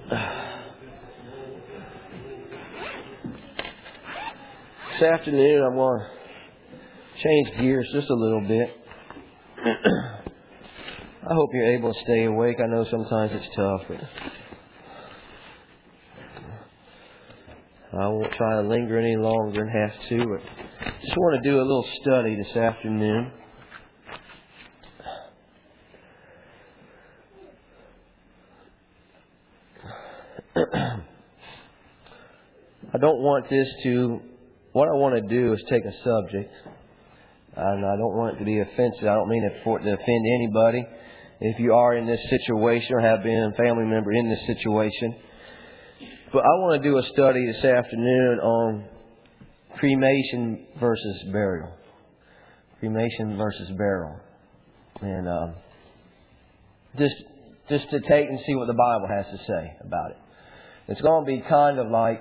This afternoon I'm going to change gears just a little bit. I hope you're able to stay awake. I know sometimes it's tough, but I won't try to linger any longer and have to, but just want to do a little study this afternoon. What I want to do is take a subject, and I don't want it to be offensive. I don't mean it for it to offend anybody. If you are in this situation or have been a family member in this situation. But I want to do a study this afternoon on cremation versus burial. Cremation versus burial. And just to take and see what the Bible has to say about it. It's going to be kind of like,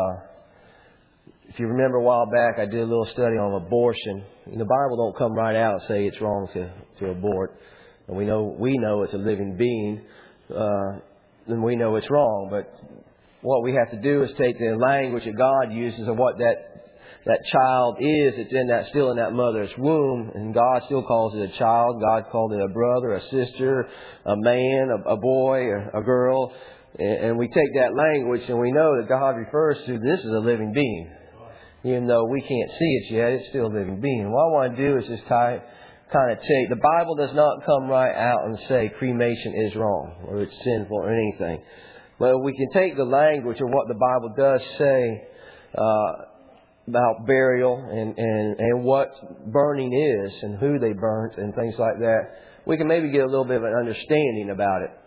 if you remember a while back, I did a little study on abortion. And the Bible don't come right out and say it's wrong to abort. And we know it's a living being. Then we know it's wrong. But what we have to do is take the language that God uses of what that child is. It's still in that mother's womb. And God still calls it a child. God called it a brother, a sister, a man, a boy, a girl. And we take that language and we know that God refers to this as a living being. Even though we can't see it yet, it's still a living being. What I want to do is just kind of take... The Bible does not come right out and say cremation is wrong or it's sinful or anything. But we can take the language of what the Bible does say about burial and what burning is and who they burnt and things like that. We can maybe get a little bit of an understanding about it.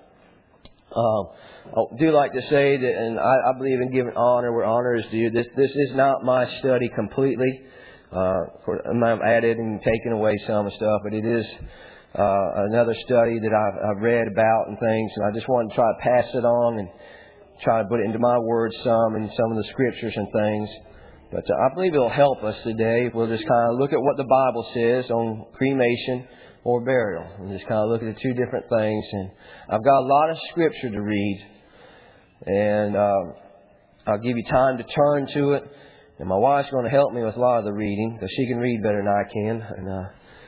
I do like to say that, and I believe in giving honor where honor is due. This is not my study completely. I've added and taken away some stuff, but it is another study that I've read about and things. And I just want to try to pass it on and try to put it into my words some and some of the scriptures and things. But I believe it'll help us today. We'll just kind of look at what the Bible says on cremation or burial. And just kind of look at the two different things. And I've got a lot of scripture to read. And I'll give you time to turn to it. And my wife's going to help me with a lot of the reading, because she can read better than I can. And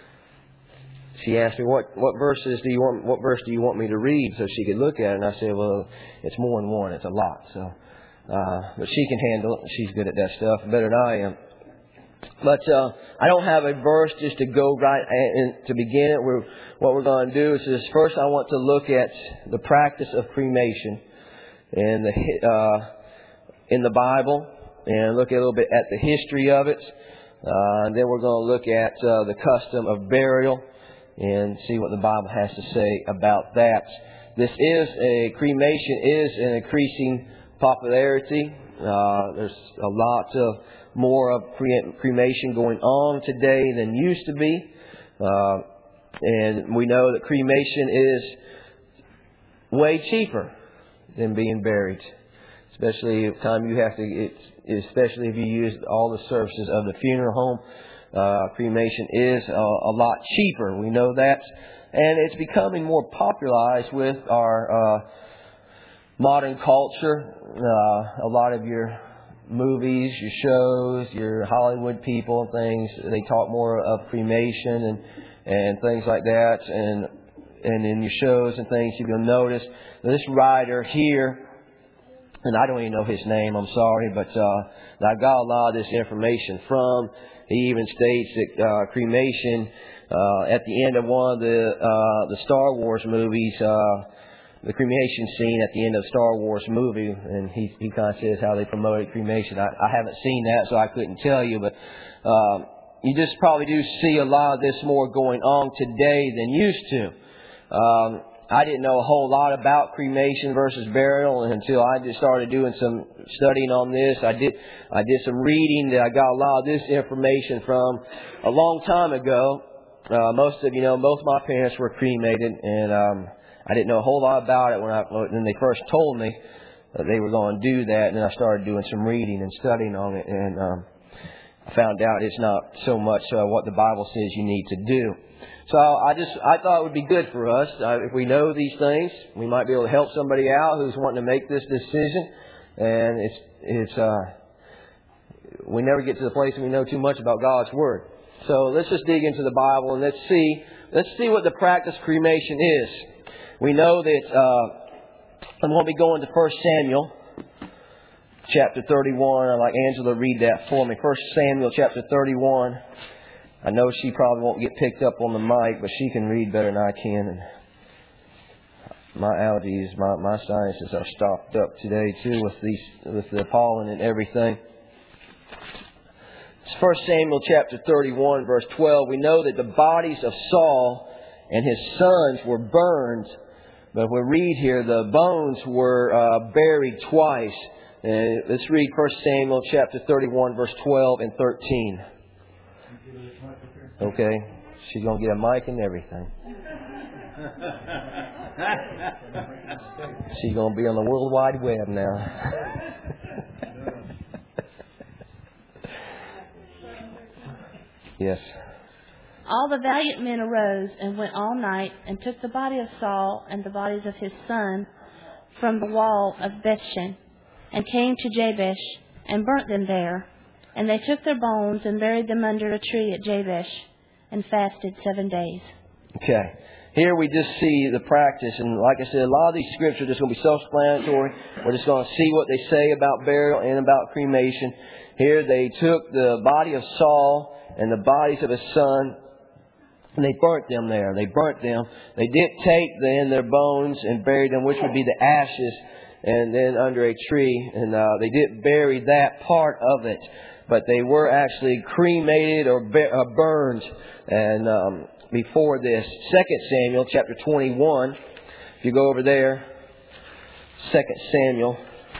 she asked me, what verse do you want me to read so she could look at it? And I said, well, it's more than one. It's a lot. So, but she can handle it. She's good at that stuff better than I am. But I don't have a verse just to go right to begin it. What we're going to do is first I want to look at the practice of cremation in the Bible and look a little bit at the history of it. And then we're going to look at the custom of burial and see what the Bible has to say about that. Cremation is an increasing popularity. There's a lot of more of cremation going on today than used to be. And we know that cremation is way cheaper than being buried. Especially especially if you use all the services of the funeral home. Cremation is a lot cheaper. We know that. And it's becoming more popularized with our modern culture. A lot of your movies, your shows, your Hollywood people and things, they talk more of cremation and things like that. And in your shows and things, you'll notice this writer here, and I don't even know his name, I'm sorry, but I got a lot of this information from. He even states that cremation, at the end of one of the Star Wars movies, the cremation scene at the end of the Star Wars movie, and he kind of says how they promoted cremation. I haven't seen that, so I couldn't tell you, but you just probably do see a lot of this more going on today than used to. I didn't know a whole lot about cremation versus burial until I just started doing some studying on this. I did some reading that I got a lot of this information from a long time ago. Most of my parents were cremated, and I didn't know a whole lot about it when they first told me that they were going to do that. And then I started doing some reading and studying on it, I found out it's not so much what the Bible says you need to do. So I thought it would be good for us if we know these things. We might be able to help somebody out who's wanting to make this decision. And we never get to the place where we know too much about God's Word. So let's just dig into the Bible and let's see what the practice of cremation is. We know that I'm going to be going to 1 Samuel chapter 31. I'd like Angela to read that for me. 1 Samuel chapter 31. I know she probably won't get picked up on the mic, but she can read better than I can. And my allergies, my sinuses are stopped up today too with the pollen and everything. It's 1 Samuel chapter 31, verse 12. We know that the bodies of Saul and his sons were burned, but we read here the bones were buried twice. Let's read 1 Samuel chapter 31, verse 12 and 13. Okay, she's going to get a mic and everything. She's going to be on the World Wide Web now. Yes. All the valiant men arose and went all night and took the body of Saul and the bodies of his son from the wall of Bethshan and came to Jabesh and burnt them there. And they took their bones and buried them under a tree at Jabesh and fasted 7 days. Okay. Here we just see the practice. And like I said, a lot of these scriptures are just going to be self-explanatory. We're just going to see what they say about burial and about cremation. Here they took the body of Saul and the bodies of his son, and they burnt them there. They burnt them. They did take then their bones and buried them, which would be the ashes, and then under a tree. And they did bury that part of it. But they were actually cremated or burned. And before this, 2 Samuel chapter 21, if you go over there, 2 Samuel.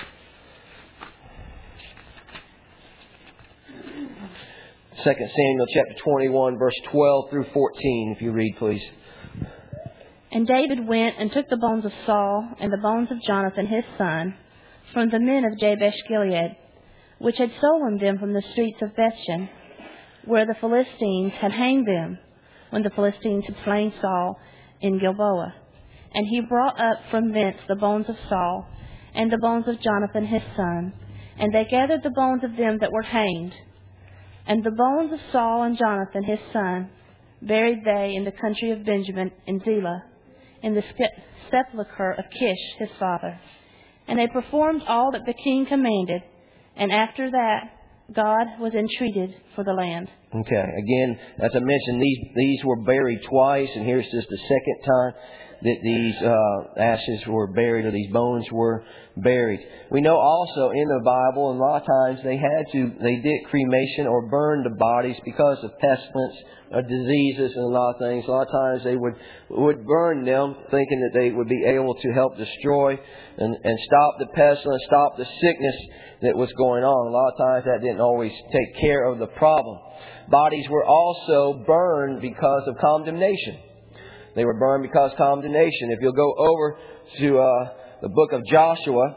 2 Samuel chapter 21, verse 12 through 14, if you read, please. And David went and took the bones of Saul and the bones of Jonathan his son from the men of Jabesh Gilead, which had stolen them from the streets of Bethshan, where the Philistines had hanged them, when the Philistines had slain Saul in Gilboa. And he brought up from thence the bones of Saul and the bones of Jonathan his son, and they gathered the bones of them that were hanged. And the bones of Saul and Jonathan his son buried they in the country of Benjamin in Zelah, in the sepulchre of Kish his father. And they performed all that the king commanded, and after that God was entreated for the land. Okay, again, as I mentioned, these were buried twice, and here's just the second time that these ashes were buried, or these bones were buried. We know also in the Bible, and a lot of times they did cremation or burned the bodies because of pestilence or diseases and a lot of things. A lot of times they would burn them, thinking that they would be able to help destroy and stop the pestilence, stop the sickness that was going on. A lot of times that didn't always take care of the problem. Bodies were also burned because of condemnation. They were burned because of condemnation. If you'll go over to the book of Joshua,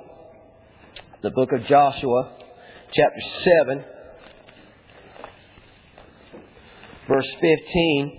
chapter 7, verse 15.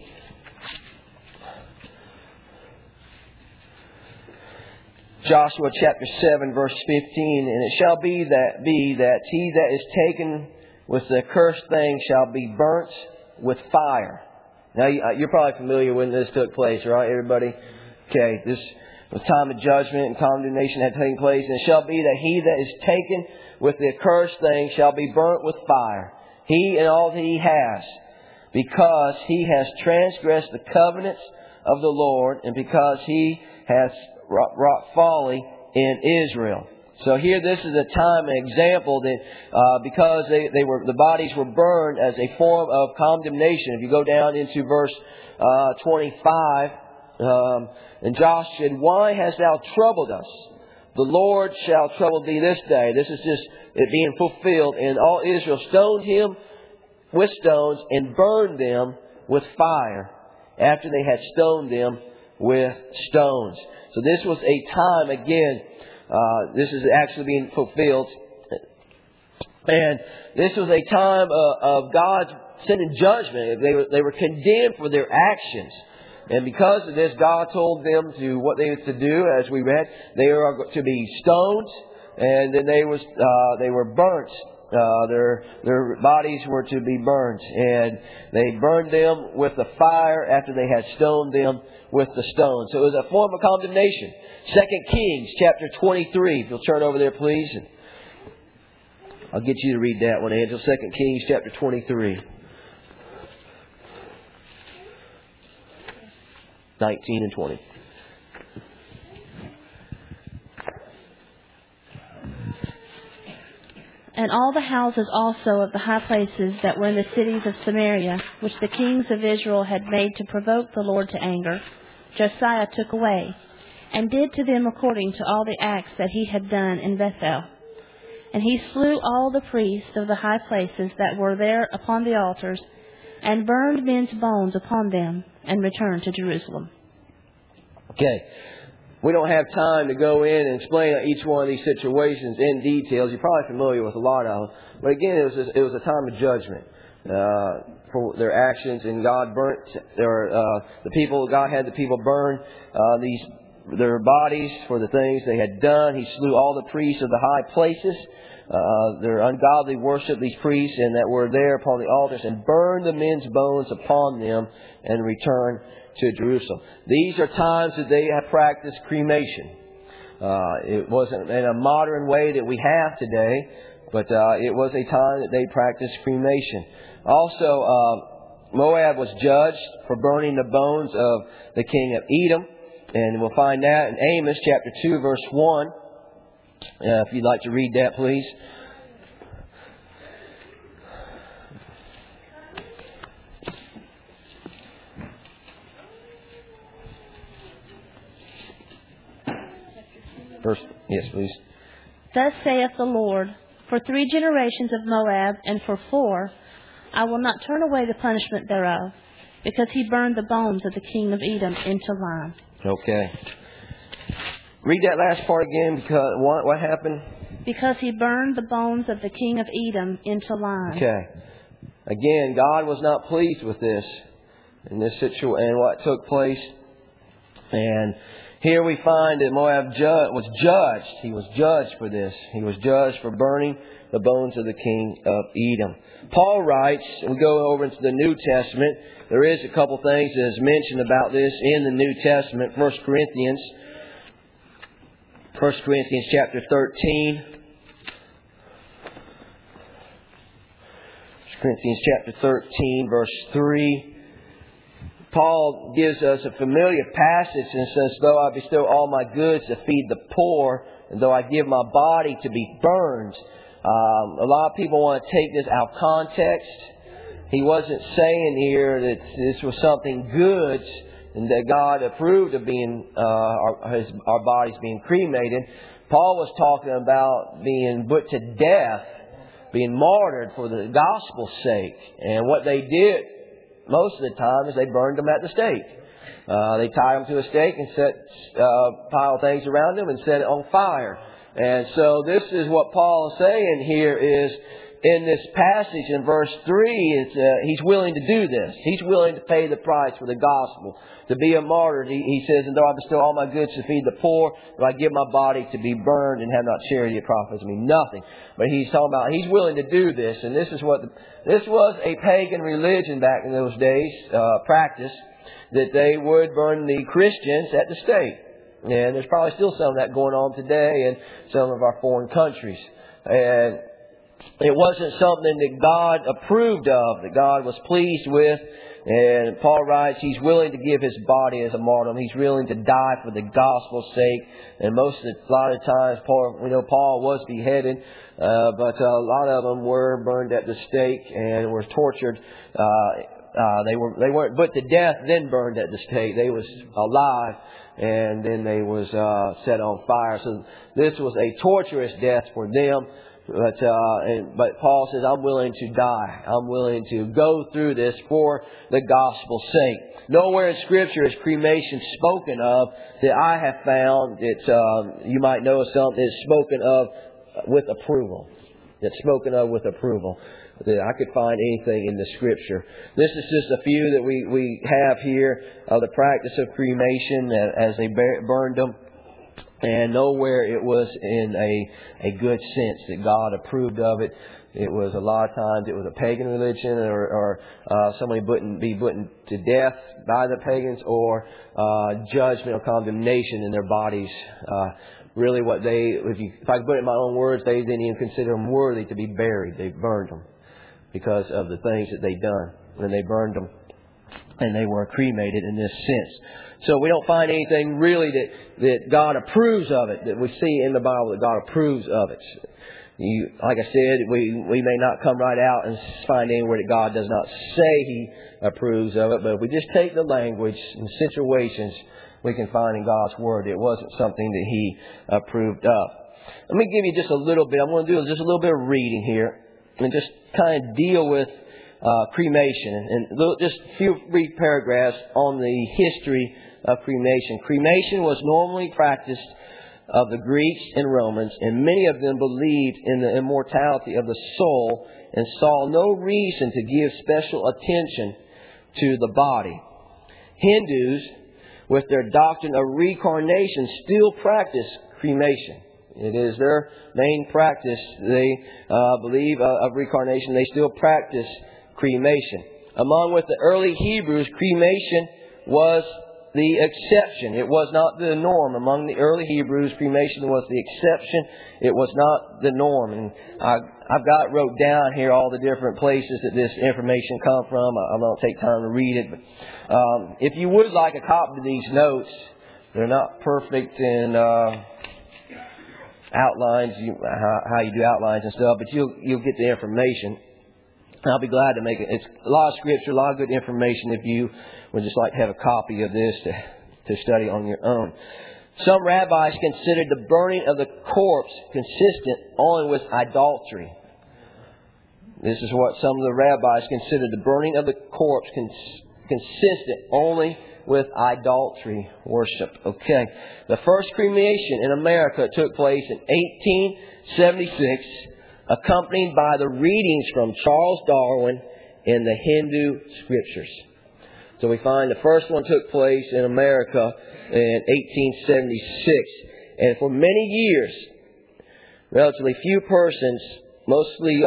Joshua chapter 7, verse 15. And it shall be that he that is taken with the accursed thing shall be burnt with fire. Now, you're probably familiar when this took place, right, everybody? Okay, this was time of judgment and condemnation had taken place. And it shall be that he that is taken with the accursed thing shall be burnt with fire, he and all that he has, because he has transgressed the covenants of the Lord, and because he has wrought folly in Israel. So here, this is a time, an example that because the bodies were burned as a form of condemnation. If you go down into verse 25, and Joshua said, "Why hast thou troubled us? The Lord shall trouble thee this day." This is just it being fulfilled. And all Israel stoned him with stones and burned them with fire after they had stoned them with stones. So this was a time, again, this is actually being fulfilled. And this was a time of God sending judgment. They were condemned for their actions. And because of this, God told them what they were to do, as we read. They were to be stoned, and then they were burnt. Their bodies were to be burnt, and they burned them with the fire after they had stoned them with the stone. So it was a form of condemnation. 2 Kings chapter 23. If you'll turn over there, please. And I'll get you to read that one, Angel. 2 Kings chapter 23. 19 and 20. And all the houses also of the high places that were in the cities of Samaria, which the kings of Israel had made to provoke the Lord to anger, Josiah took away, and did to them according to all the acts that he had done in Bethel. And he slew all the priests of the high places that were there upon the altars, and burned men's bones upon them, and returned to Jerusalem. Okay. We don't have time to go in and explain each one of these situations in details. You're probably familiar with a lot of them. But again, it was a time of judgment for their actions, and God burnt the people. God had the people burn their bodies for the things they had done. He slew all the priests of the high places. Their ungodly worship, these priests, and that were there upon the altars, and burned the men's bones upon them, and returned to Jerusalem. These are times that they have practiced cremation. It wasn't in a modern way that we have today, but it was a time that they practiced cremation. Also, Moab was judged for burning the bones of the king of Edom, and we'll find that in Amos chapter 2, verse 1. If you'd like to read that, please. First, yes, please. Thus saith the Lord, for 3 generations of Moab, and for 4, I will not turn away the punishment thereof, because he burned the bones of the king of Edom into lime. Okay. Read that last part again, because what happened? Because he burned the bones of the king of Edom into lime. Okay. Again, God was not pleased with this, in this situation, and what took place. And here we find that Moab was judged. He was judged for this. He was judged for burning the bones of the king of Edom. Paul writes, and we go over into the New Testament. There is a couple things that is mentioned about this in the New Testament. 1 Corinthians chapter 13. 1 Corinthians chapter 13, verse 3. Paul gives us a familiar passage and says, though I bestow all my goods to feed the poor, and though I give my body to be burned. A lot of people want to take this out of context. He wasn't saying here that this was something good and that God approved of being our bodies being cremated. Paul was talking about being put to death, being martyred for the gospel's sake. And what they did most of the time is they burned them at the stake. They tied them to a stake and pile things around them and set it on fire. And so this is what Paul is saying here is, in this passage in verse 3, he's willing to do this. He's willing to pay the price for the gospel. To be a martyr, he says, and though I bestow all my goods to feed the poor, though I give my body to be burned and have not charity, it profits me nothing. But he's talking about, he's willing to do this. And this was a pagan religion back in those days, practice, that they would burn the Christians at the stake. And there's probably still some of that going on today in some of our foreign countries. And it wasn't something that God approved of, that God was pleased with. And Paul writes he's willing to give his body as a martyr. He's willing to die for the gospel's sake. And a lot of times, Paul was beheaded, but a lot of them were burned at the stake and were tortured. They weren't put to death, then burned at the stake. They was alive, and then they was set on fire. So this was a torturous death for them. But Paul says, I'm willing to die. I'm willing to go through this for the gospel's sake. Nowhere in Scripture is cremation spoken of that I have found that you might know something is spoken of with approval. that's spoken of with approval. That I could find anything in the Scripture. This is just a few that we have here of the practice of cremation as they burned them. And nowhere it was in a good sense that God approved of it. It was a lot of times it was a pagan religion, or somebody be put to death by the pagans, or judgment or condemnation in their bodies. Really, if I could put it in my own words, they didn't even consider them worthy to be buried. They burned them because of the things that they'd done when they burned them, and they were cremated in this sense. So we don't find anything really that God approves of it, that we see in the Bible that God approves of it. Like I said, we may not come right out and find anywhere that God does not say He approves of it, but if we just take the language and situations we can find in God's Word, it wasn't something that He approved of. Let me give you just a little bit. I'm going to do just a little bit of reading here and just kind of deal with cremation, and just a few brief paragraphs on the history of cremation. Cremation was normally practiced of the Greeks and Romans, and many of them believed in the immortality of the soul and saw no reason to give special attention to the body. Hindus, with their doctrine of reincarnation, still practice cremation. It is their main practice. They believe of reincarnation. They still practice cremation. Along with the early Hebrews, cremation was the exception. It was not the norm. Among the early Hebrews, cremation was the exception. It was not the norm. And I've got wrote down here all the different places that this information come from. I won't take time to read it. But if you would like a copy of these notes, they're not perfect in outlines, how you do outlines and stuff, but you'll get the information. I'll be glad to make it. It's a lot of scripture, a lot of good information if you would just like to have a copy of this to study on your own. Some rabbis considered the burning of the corpse consistent only with idolatry. This is what some of the rabbis considered, the burning of the corpse consistent only with idolatry worship. Okay. The first cremation in America took place in 1876, accompanied by the readings from Charles Darwin in the Hindu scriptures. So we find the first one took place in America in 1876. And for many years, relatively few persons, mostly,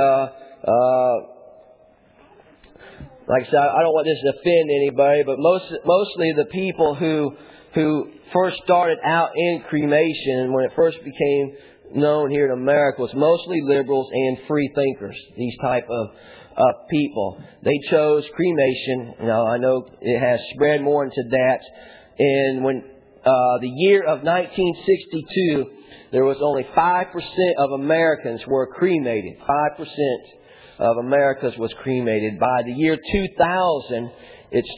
like I said, I don't want this to offend anybody, but mostly the people who first started out in cremation, when it first became known here in America, was mostly liberals and free thinkers. These type of people. They chose cremation. Now I know it has spread more into that. And when the year of 1962, there was only 5% of Americans were cremated. 5% of Americans was cremated. By the year 2000, it's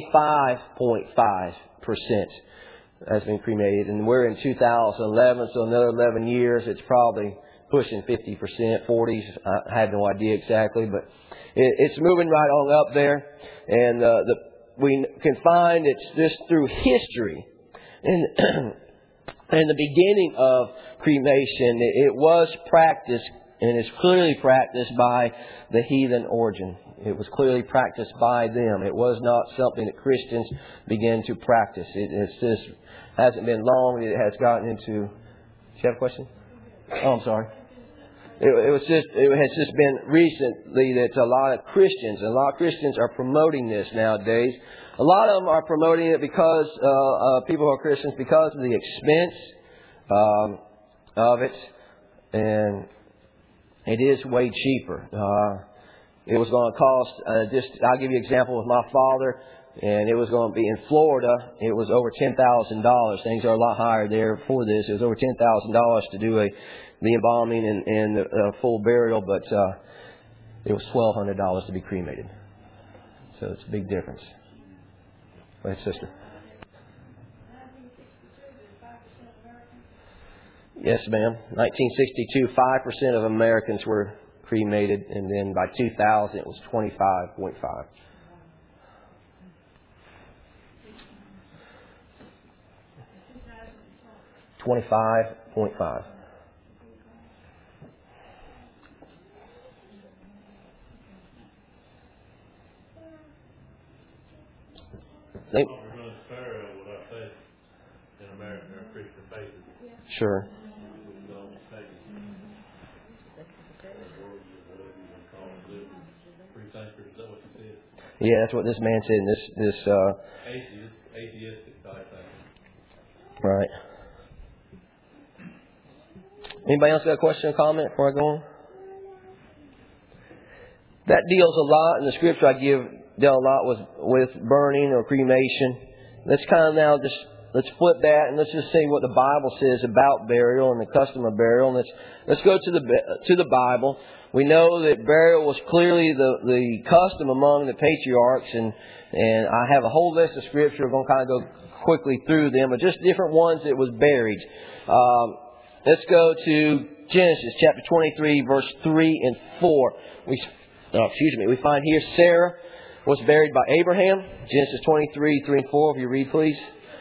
25.5% has been cremated. And we're in 2011, so another 11 years, it's probably pushing 50%, 40s. I have no idea exactly, but it's moving right on up there. And we can find it's just through history. And in the beginning of cremation, it was practiced, and it's clearly practiced by the heathen origin. It was clearly practiced by them. It was not something that Christians began to practice. It's just hasn't been long that it has gotten into. Do you have a question? Oh, I'm sorry. It has just been recently that a lot of Christians are promoting this nowadays. A lot of them are promoting it because people who are Christians, because of the expense of it, and it is way cheaper. It was going to cost, I'll give you an example with my father, and it was going to be in Florida, it was over $10,000. Things are a lot higher there for this. It was over $10,000 to do the embalming and the full burial, but it was $1,200 to be cremated. So it's a big difference. Go ahead, sister. Yes, ma'am. 1962, 5% of Americans were cremated, and then by 2000 it was 25.5. $25.5. Sure. Yeah, that's what this man said. This atheistic type thing. Right. Anybody else got a question or comment before I go on? That deals a lot in the scripture I dealt a lot with burning or cremation. Let's kind of now let's flip that and let's just see what the Bible says about burial and the custom of burial. And let's go to the Bible. We know that burial was clearly the custom among the patriarchs, and I have a whole list of scripture. We're going to kind of go quickly through them, but just different ones that was buried. Let's go to Genesis chapter 23, verse 3 and 4. We find here Sarah was buried by Abraham. Genesis 23, 3 and 4. If you read, please.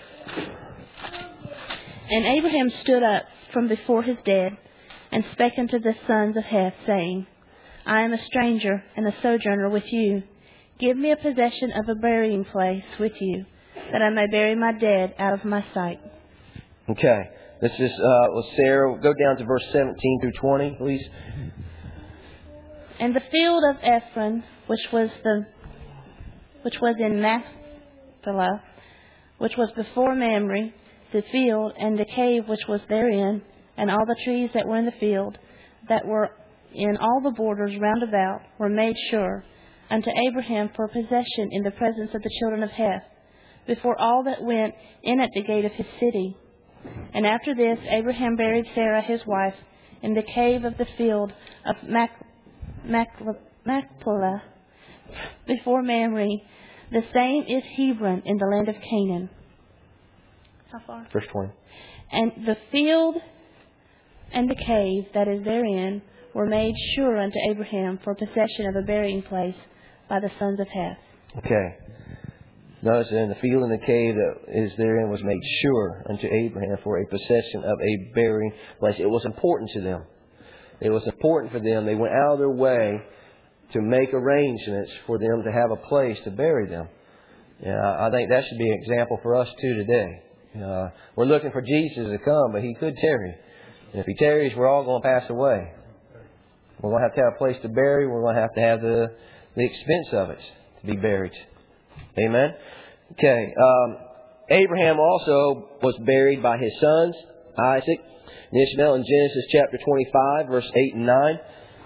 And Abraham stood up from before his dead, and spake unto the sons of Heth, saying, I am a stranger and a sojourner with you. Give me a possession of a burying place with you, that I may bury my dead out of my sight. Okay. This is with Sarah. Go down to verse 17 through 20, please. And the field of Ephron, which was in Machpelah, which was before Mamre, the field and the cave which was therein, and all the trees that were in the field, that were in all the borders round about, were made sure unto Abraham for possession in the presence of the children of Heth, before all that went in at the gate of his city. And after this Abraham buried Sarah his wife in the cave of the field of Machpelah, before Mamre. The same is Hebron in the land of Canaan. How far? Verse 20. And the field and the cave that is therein were made sure unto Abraham for possession of a burying place by the sons of Heth. Okay. Notice that in the field and the cave that is therein was made sure unto Abraham for a possession of a burying place. It was important to them. It was important for them. They went out of their way to make arrangements for them to have a place to bury them. I think that should be an example for us too today. We're looking for Jesus to come, but He could tarry. And if He tarries, we're all going to pass away. We're going to have a place to bury. We're going to have the expense of it to be buried. Amen? Okay. Abraham also was buried by his sons, Isaac and Ishmael, in Genesis chapter 25, verse 8 and 9.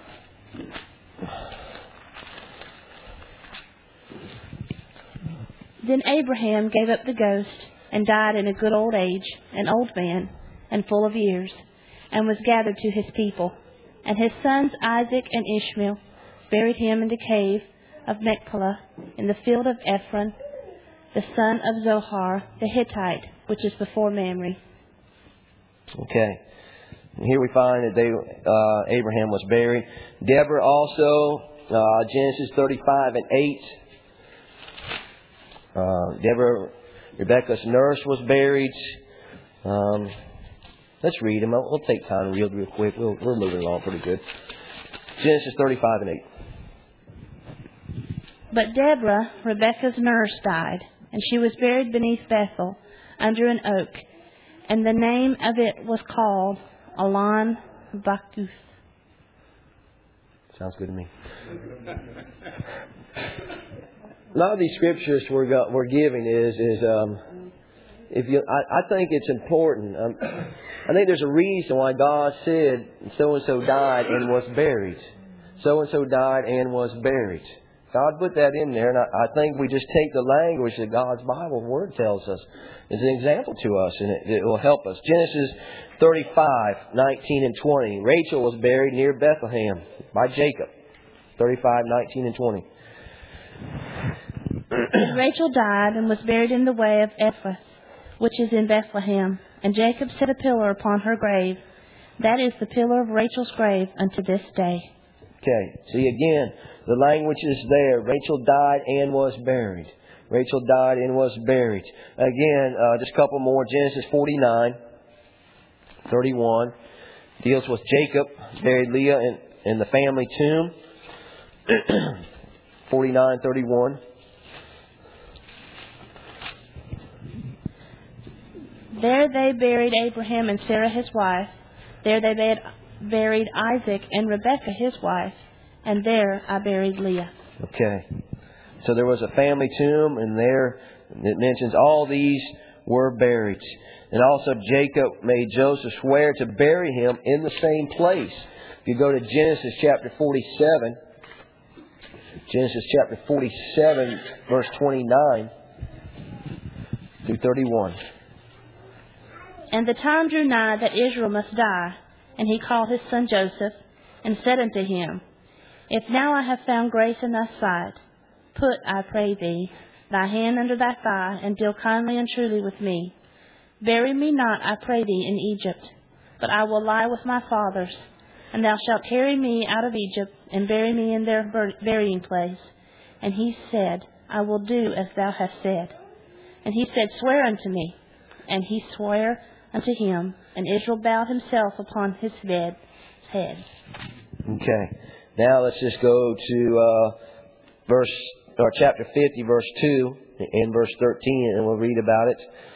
Then Abraham gave up the ghost, and died in a good old age, an old man, and full of years, and was gathered to his people. And his sons Isaac and Ishmael buried him in the cave of Machpelah, in the field of Ephron, the son of Zohar, the Hittite, which is before Mamre. Okay. And here we find that Abraham was buried. Deborah also, Genesis 35 and 8. Deborah, Rebecca's nurse, was buried. Let's read them. We'll take time to read real quick. We're moving along pretty good. Genesis 35 and 8. But Deborah, Rebekah's nurse, died, and she was buried beneath Bethel, under an oak, and the name of it was called Allon Bakuth. Sounds good to me. A lot of these scriptures we're giving I think it's important. I think there's a reason why God said so and so died and was buried. So and so died and was buried. God put that in there, and I think we just take the language that God's Bible Word tells us as an example to us, and it will help us. Genesis 35, 19 and 20. Rachel was buried near Bethlehem by Jacob. 35, 19 and 20. Rachel died and was buried in the way of Ephrath, which is in Bethlehem. And Jacob set a pillar upon her grave. That is the pillar of Rachel's grave unto this day. Okay, see again, the language is there. Rachel died and was buried. Rachel died and was buried. Again, just a couple more. Genesis 49, 31 deals with Jacob, buried Leah in the family tomb. 49, 31. There they buried Abraham and Sarah his wife. There they buried Isaac and Rebekah his wife. And there I buried Leah. Okay. So there was a family tomb, and there it mentions all these were buried. And also Jacob made Joseph swear to bury him in the same place. If you go to Genesis chapter 47, Genesis chapter 47, verse 29 through 31. And the time drew nigh that Israel must die. And he called his son Joseph, and said unto him, If now I have found grace in thy sight, put, I pray thee, thy hand under thy thigh, and deal kindly and truly with me. Bury me not, I pray thee, in Egypt, but I will lie with my fathers, and thou shalt carry me out of Egypt, and bury me in their burying place. And he said, I will do as thou hast said. And he said, Swear unto me. And he sware unto him, and Israel bowed himself upon his head. Okay. Now let's just go to chapter 50, verse 2 and verse 13, and we'll read about it.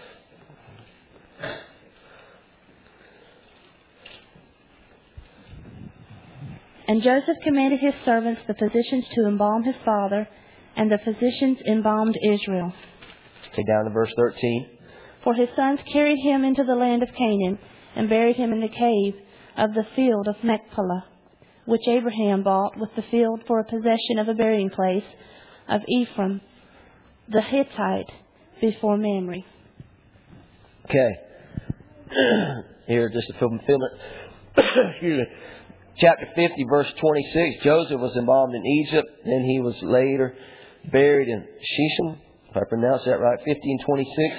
And Joseph commanded his servants, the physicians, to embalm his father, and the physicians embalmed Israel. Okay, down to verse 13. For his sons carried him into the land of Canaan, and buried him in the cave of the field of Machpelah, which Abraham bought with the field for a possession of a burying place of Ephraim the Hittite before Mamre. Okay. Here, just a fulfillment. Excuse me. Chapter 50, verse 26. Joseph was embalmed in Egypt, then he was later buried in Shechem. If I pronounce that right, 50 and 26.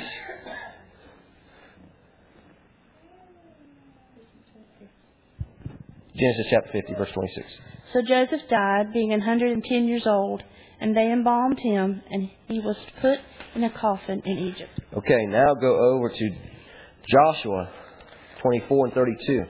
Genesis chapter 50, verse 26. So Joseph died, being 110 years old, and they embalmed him, and he was put in a coffin in Egypt. Okay, now go over to Joshua 24 and 32.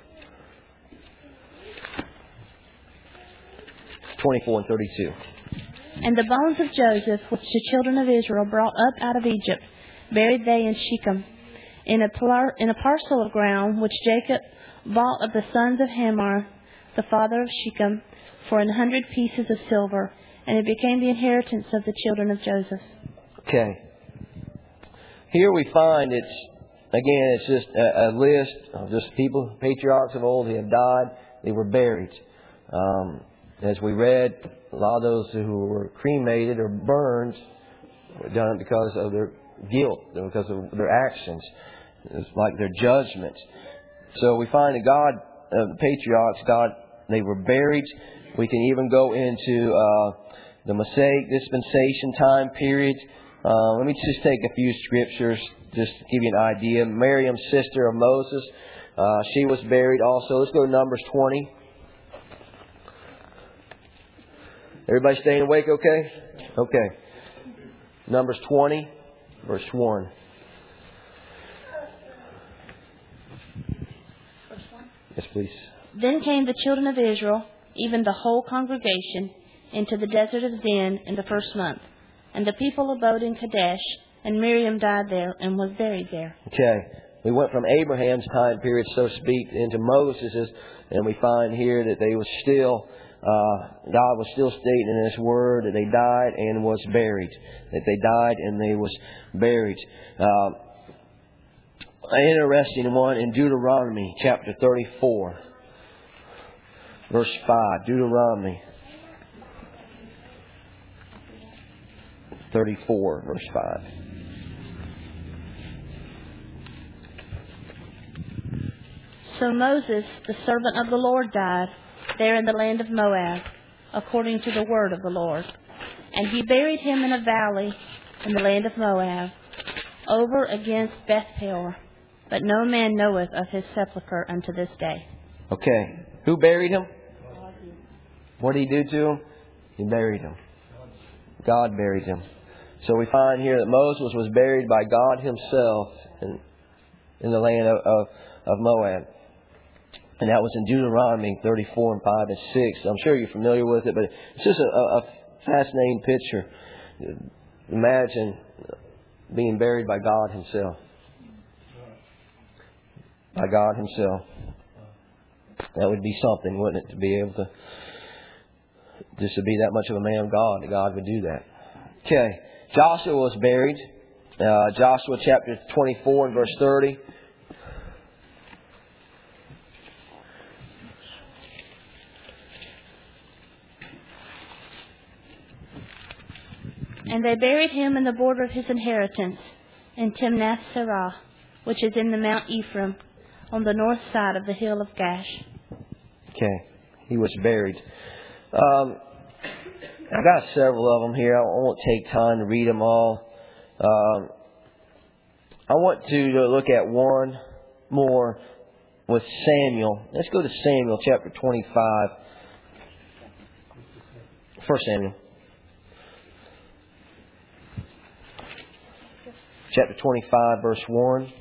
24 and 32. And the bones of Joseph, which the children of Israel brought up out of Egypt, buried they in Shechem, in a parcel of ground which Jacob bought of the sons of Hamor, the father of Shechem, for 100 pieces of silver, and it became the inheritance of the children of Joseph. Okay. Here we find it's just a list of just people, patriarchs of old who have died. They were buried. As we read, a lot of those who were cremated or burned were done because of their guilt, because of their actions. It's like their judgment. So we find that God, the patriarchs, they were buried. We can even go into the Mosaic dispensation time period. Let me just take a few scriptures just to give you an idea. Miriam, sister of Moses, she was buried also. Let's go to Numbers 20. Everybody staying awake okay? Okay. Numbers 20, verse 1. Yes, please. Then came the children of Israel, even the whole congregation, into the desert of Zin in the first month. And the people abode in Kadesh, and Miriam died there and was buried there. Okay. We went from Abraham's time period, so to speak, into Moses's, and we find here that they were still, God was still stating in His Word that they died and was buried. That they died and they was buried. An interesting one in Deuteronomy chapter 34, verse 5. Deuteronomy 34, verse 5. So Moses, the servant of the Lord, died there in the land of Moab, according to the word of the Lord. And he buried him in a valley in the land of Moab, over against Beth Peor. But no man knoweth of his sepulchre unto this day. Okay. Who buried him? What did He do to him? He buried him. God buried him. So we find here that Moses was buried by God Himself in the land of Moab. And that was in Deuteronomy 34 and 5 and 6. I'm sure you're familiar with it, but it's just a fascinating picture. Imagine being buried by God Himself. by God Himself. That would be something, wouldn't it, to be able to just to be that much of a man of God, that God would do that. Okay, Joshua was buried. Joshua chapter 24 and verse 30. And they buried him in the border of his inheritance, in Timnath-serah, which is in the Mount Ephraim, on the north side of the hill of Gash. Okay, he was buried. I've got several of them here. I won't take time to read them all. I want to look at one more with Samuel. Let's go to Samuel chapter 25. 1 Samuel. Chapter 25, verse 1.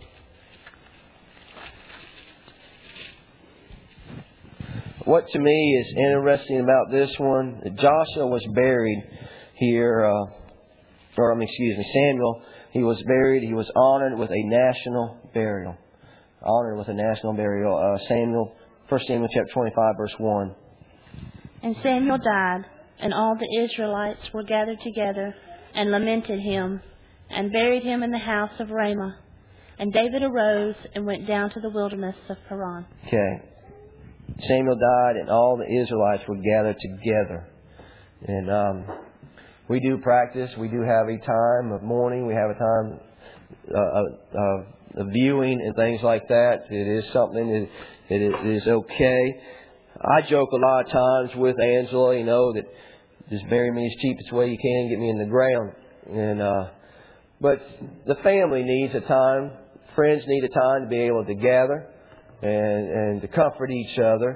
What to me is interesting about this one, that Joshua was buried here, Samuel, he was buried, he was honored with a national burial. Honored with a national burial. 1 Samuel chapter 25, verse 1. And Samuel died, and all the Israelites were gathered together and lamented him, and buried him in the house of Ramah. And David arose and went down to the wilderness of Paran. Okay. Samuel died, and all the Israelites were gathered together. And we do practice. We do have a time of mourning. We have a time of viewing and things like that. It is something that is okay. I joke a lot of times with Angela, that just bury me as cheapest way you can, get me in the ground. But the family needs a time. Friends need a time to be able to gather and to comfort each other.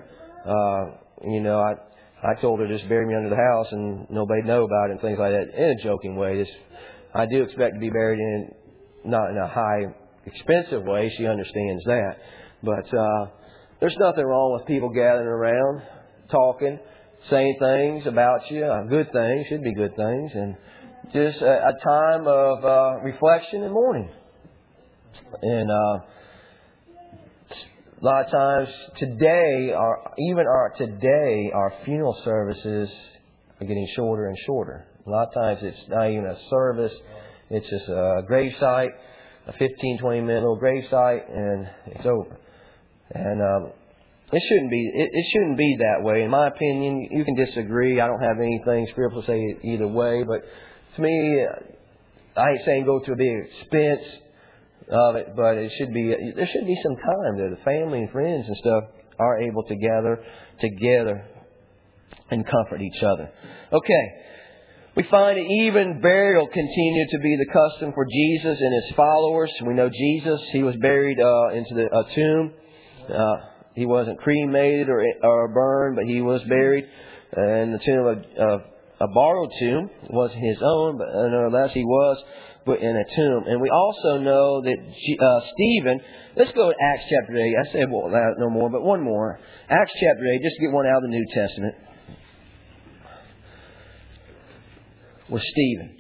I told her just bury me under the house and nobody'd know about it and things like that in a joking way. I do expect to be buried not in a high expensive way. She understands that. But there's nothing wrong with people gathering around, talking, saying things about you. Good things, should be good things. And just a time of reflection and mourning. And a lot of times today, our funeral services are getting shorter and shorter. A lot of times it's not even a service. It's just a gravesite, a 15, 20-minute little gravesite, and it's over. And it shouldn't be that way. In my opinion, you can disagree. I don't have anything spiritual to say either way, but to me, I ain't saying go to a big expense of it, but there should be some time that the family and friends and stuff are able to gather together and comfort each other. Okay. We find that even burial continued to be the custom for Jesus and His followers. We know Jesus, He was buried into a tomb. He wasn't cremated or burned, but He was buried in the tomb of a borrowed tomb. It wasn't His own, but nonetheless He was put in a tomb. And we also know that Stephen, let's go to Acts chapter 8. I said, well, no more, but one more. Acts chapter 8, just to get one out of the New Testament. With Stephen.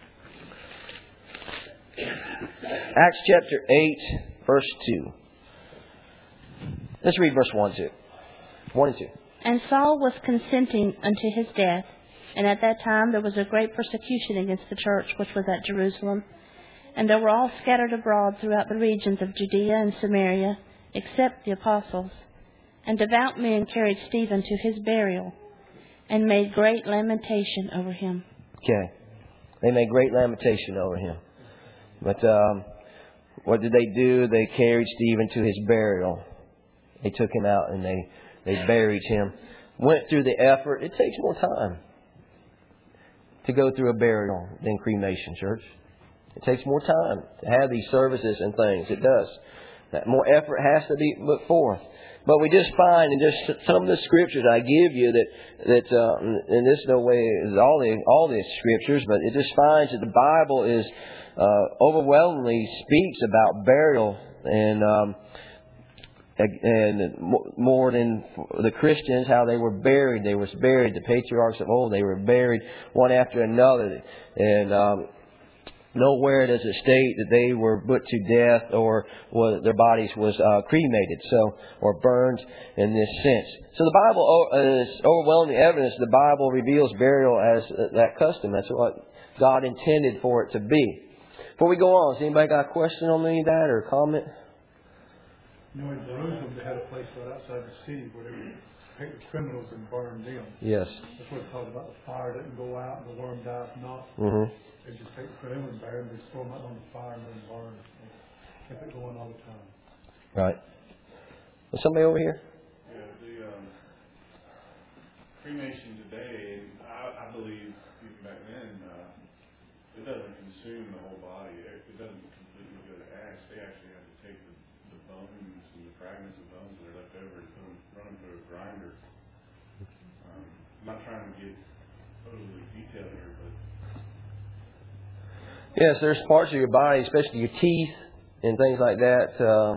Acts chapter 8, verse 2. Let's read verse 1 and 2. 1 and 2. And Saul was consenting unto his death, and at that time there was a great persecution against the church which was at Jerusalem. And they were all scattered abroad throughout the regions of Judea and Samaria, except the apostles. And devout men carried Stephen to his burial, and made great lamentation over him. Okay. They made great lamentation over him. But what did they do? They carried Stephen to his burial. They took him out and they buried him. Went through the effort. It takes more time to go through a burial than cremation, church. It takes more time to have these services and things. It does. That more effort has to be put forth. But we just find in just some of the scriptures I give you that and this no way is all the scriptures, but it just finds that the Bible is overwhelmingly speaks about burial and more than the Christians, how they were buried. They were buried. The patriarchs of old, they were buried one after another. And Nowhere does it state that they were put to death or their bodies was cremated, or burned in this sense. So the Bible is overwhelming evidence. The Bible reveals burial as that custom. That's what God intended for it to be. Before we go on, has anybody got a question on any of that or a comment? In Jerusalem, they had a place right outside the city where they would take the criminals and burn them. Yes. That's what it's talking about. The fire doesn't go out and the worm dies not. Mm-hmm. They just take the criminals and bury them. They throw them out on the fire and then burn them. They kept it going all the time. Right. Was somebody over here? Yeah, the cremation today, I believe even back then, it doesn't consume the whole body. It doesn't completely go to ash. They actually have to take the bones and the fragments of bones that are left over and run them through a grinder. I'm not trying to get overly detailed here, but yes, there's parts of your body, especially your teeth and things like that.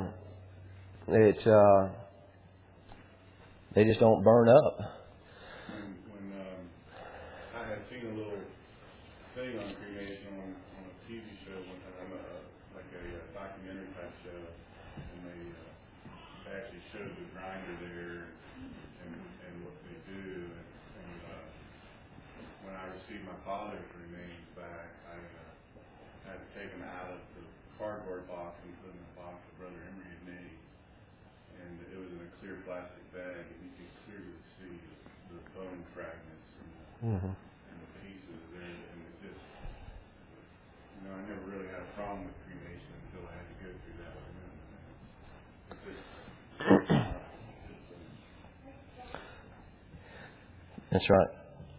They just don't burn up. When I had seen a little thing on cremation on a TV show one time, like a documentary type show, and they actually showed the grinder there and what they do. And when I received my father's remains back, I had to take them out of the cardboard box and put them in a box that Brother Emery had made. And it was in a clear plastic bag, and you could clearly see the bone fragments and the pieces there. And it just, I never really had a problem with cremation until I had to go through that with him. It's just, That's right.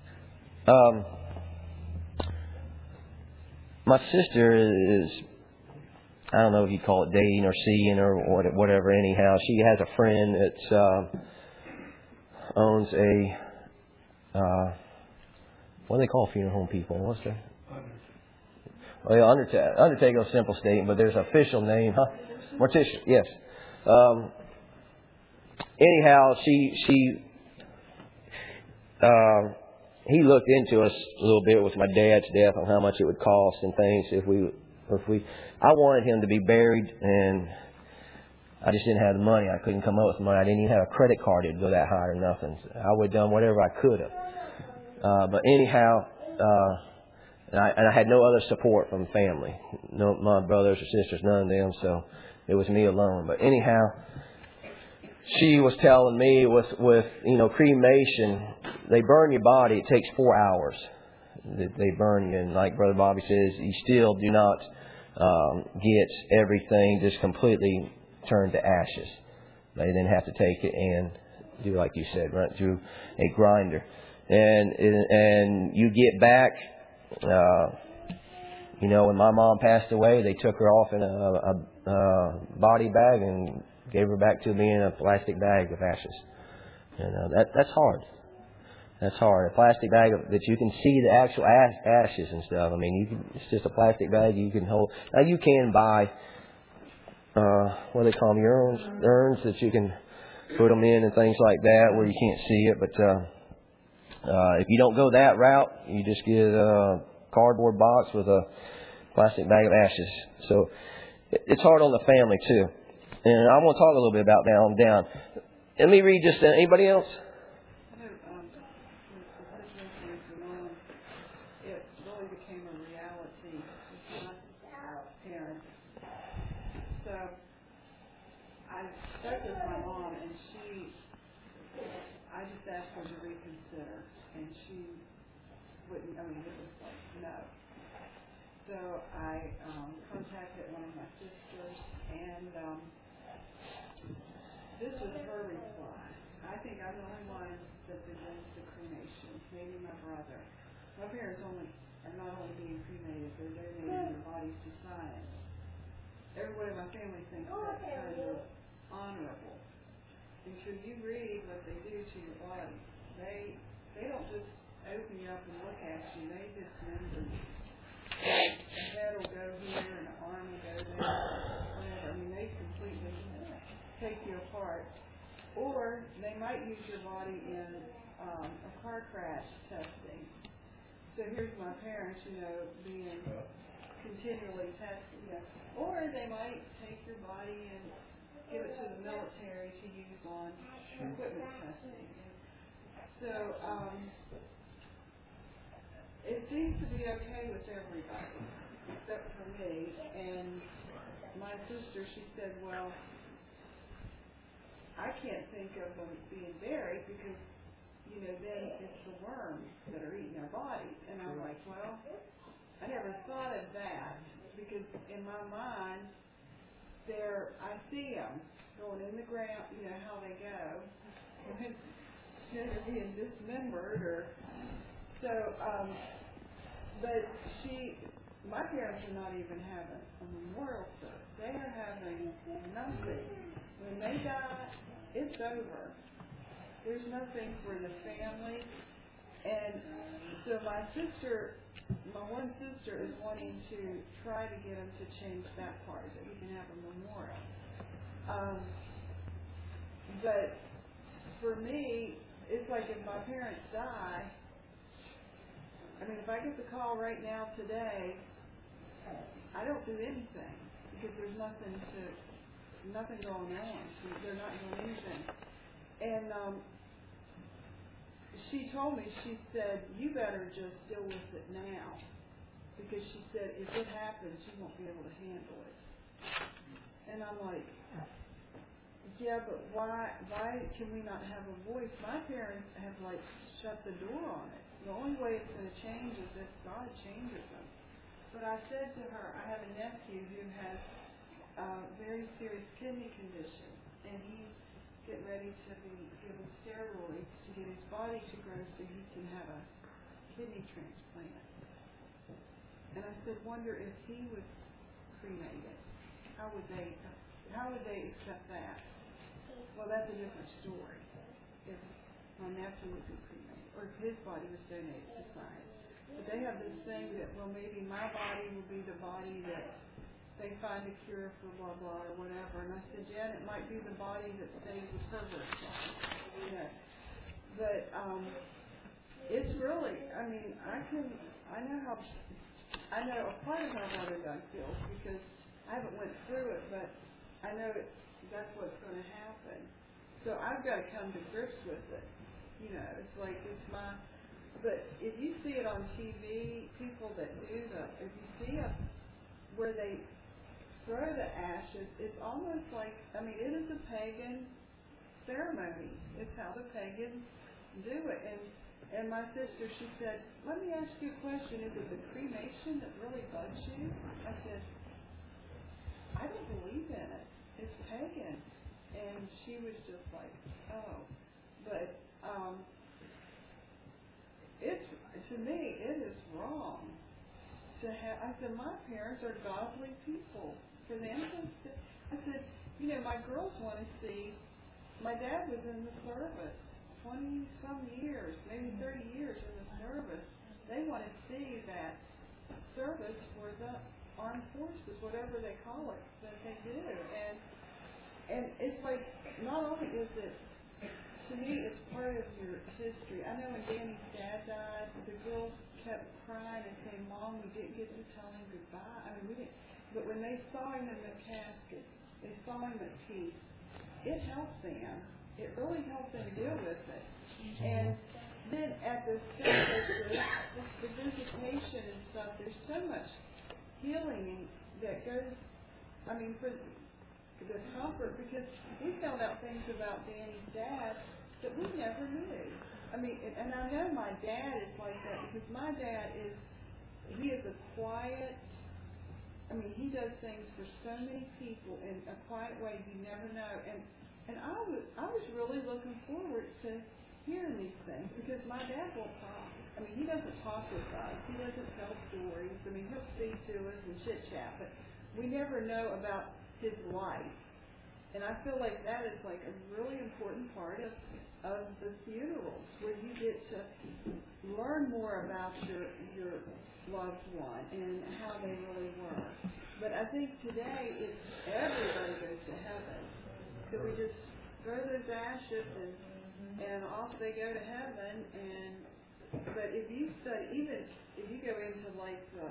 My sister is, I don't know if you call it dating or seeing or whatever. Anyhow, she has a friend that owns a what do they call funeral home people? What's that? Oh yeah, Undertaker is a simple statement, but there's an official name, huh? Mortician, yes. Anyhow, he looked into us a little bit with my dad's death on how much it would cost and things if we. I wanted him to be buried, and I just didn't have the money. I couldn't come up with the money. I didn't even have a credit card that'd go that high or nothing. I would have done whatever I could have. But anyhow, and I had no other support from family. No, my brothers or sisters, none of them. So it was me alone. But anyhow, she was telling me with cremation, they burn your body. It takes 4 hours. They burn you, and like Brother Bobby says, you still do not get everything just completely turned to ashes. They then have to take it and do, like you said, run it through a grinder, and you get back. When my mom passed away, they took her off in a body bag and gave her back to me in a plastic bag of ashes. And that's hard. That's hard. A plastic bag that you can see the actual ashes and stuff. I mean, it's just a plastic bag you can hold. Now you can buy what do they call them, urns that you can put them in and things like that where you can't see it. But if you don't go that route, you just get a cardboard box with a plastic bag of ashes. So it's hard on the family too. And I want to talk a little bit about that on down. Let me read just anybody else? It really became a reality with my parents. So I spoke with my mom, and I just asked her to reconsider, and she wouldn't. I mean, it was like no. So I contacted one of my sisters, and this was her reply. I think I'm the only one that's against the cremation. Maybe my brother. My parents are not only being cremated, they're donating their bodies to science. Everybody in my family thinks that's kind of honorable. Because you read what they do to your body. They don't just open you up and look at you. They dismember you. A head will go here and an arm will go there. Whatever. I mean, they completely take you apart. Or they might use your body in a car crash testing. So here's my parents, being continually test, or they might take your body and give it to the military to use on equipment testing. So it seems to be okay with everybody, except for me. And my sister, she said, well, I can't think of them being buried because, then it's the worms that are eating our bodies. And I'm like, well, I never thought of that because in my mind, I see them going in the ground, how they go. And they're being dismembered but my parents are not even having a memorial service. They are having nothing. When they die, it's over. There's nothing for the family. And so my one sister is wanting to try to get them to change that part, that we can have a memorial. But for me, it's like if my parents die, if I get the call right now today, I don't do anything because there's nothing going on. They're not doing anything. And she told me, she said, you better just deal with it now. Because she said, if it happens, you won't be able to handle it. And I'm like, yeah, but why can we not have a voice? My parents have shut the door on it. The only way it's going to change is if God changes them. But I said to her, I have a nephew who has a very serious kidney condition, and he's getting ready to be given steroids to get his body to grow so he can have a kidney transplant. And I said, wonder if he was cremated. How would they accept that? Well, that's a different story. If my nephew would be cremated, or if his body was donated to science. But they have this thing that, well, maybe my body will be the body that they find a cure for blah, blah, or whatever. And I said, Jen, it might be the body that saves the pervert's body. But it's really, I know a part of how Brother Doug feels because I haven't went through it, but I know that's what's going to happen. So I've got to come to grips with it. It's like but if you see it on TV, people that if you see it where they throw the ashes, it's almost like, it is a pagan ceremony. It's how the pagans do it. And my sister, she said, let me ask you a question. Is it the cremation that really bugs you? I said, I don't believe in it. It's pagan. And she was just like, oh. But to me, it is wrong to have. I said, my parents are godly people. For them, I said, my girls want to see. My dad was in the service 20-some years, maybe 30 years in the service. They want to see that service for the armed forces, whatever they call it, that they do. And it's like, not only is it, to me, it's part of your history. I know when Danny's dad died, the girls kept crying and saying, Mom, we didn't get to tell him goodbye. We didn't. But when they saw him in the casket, they saw him at peace, it helped them. It really helped them deal with it. And then at the services, the visitation and stuff, there's so much healing that goes, for the comfort, because we found out things about Danny's dad that we never knew. And I know my dad is like that because my dad he is a quiet, he does things for so many people in a quiet way you never know. And I was really looking forward to hearing these things because my dad won't talk. He doesn't talk with us. He doesn't tell stories. He'll speak to us and chit-chat, but we never know about his life. And I feel like that is like a really important part of the funerals, where you get to learn more about your loved one and how they really were. But I think today everybody goes to heaven. So we just throw those ashes and off they go to heaven. But if you study, even if you go into like the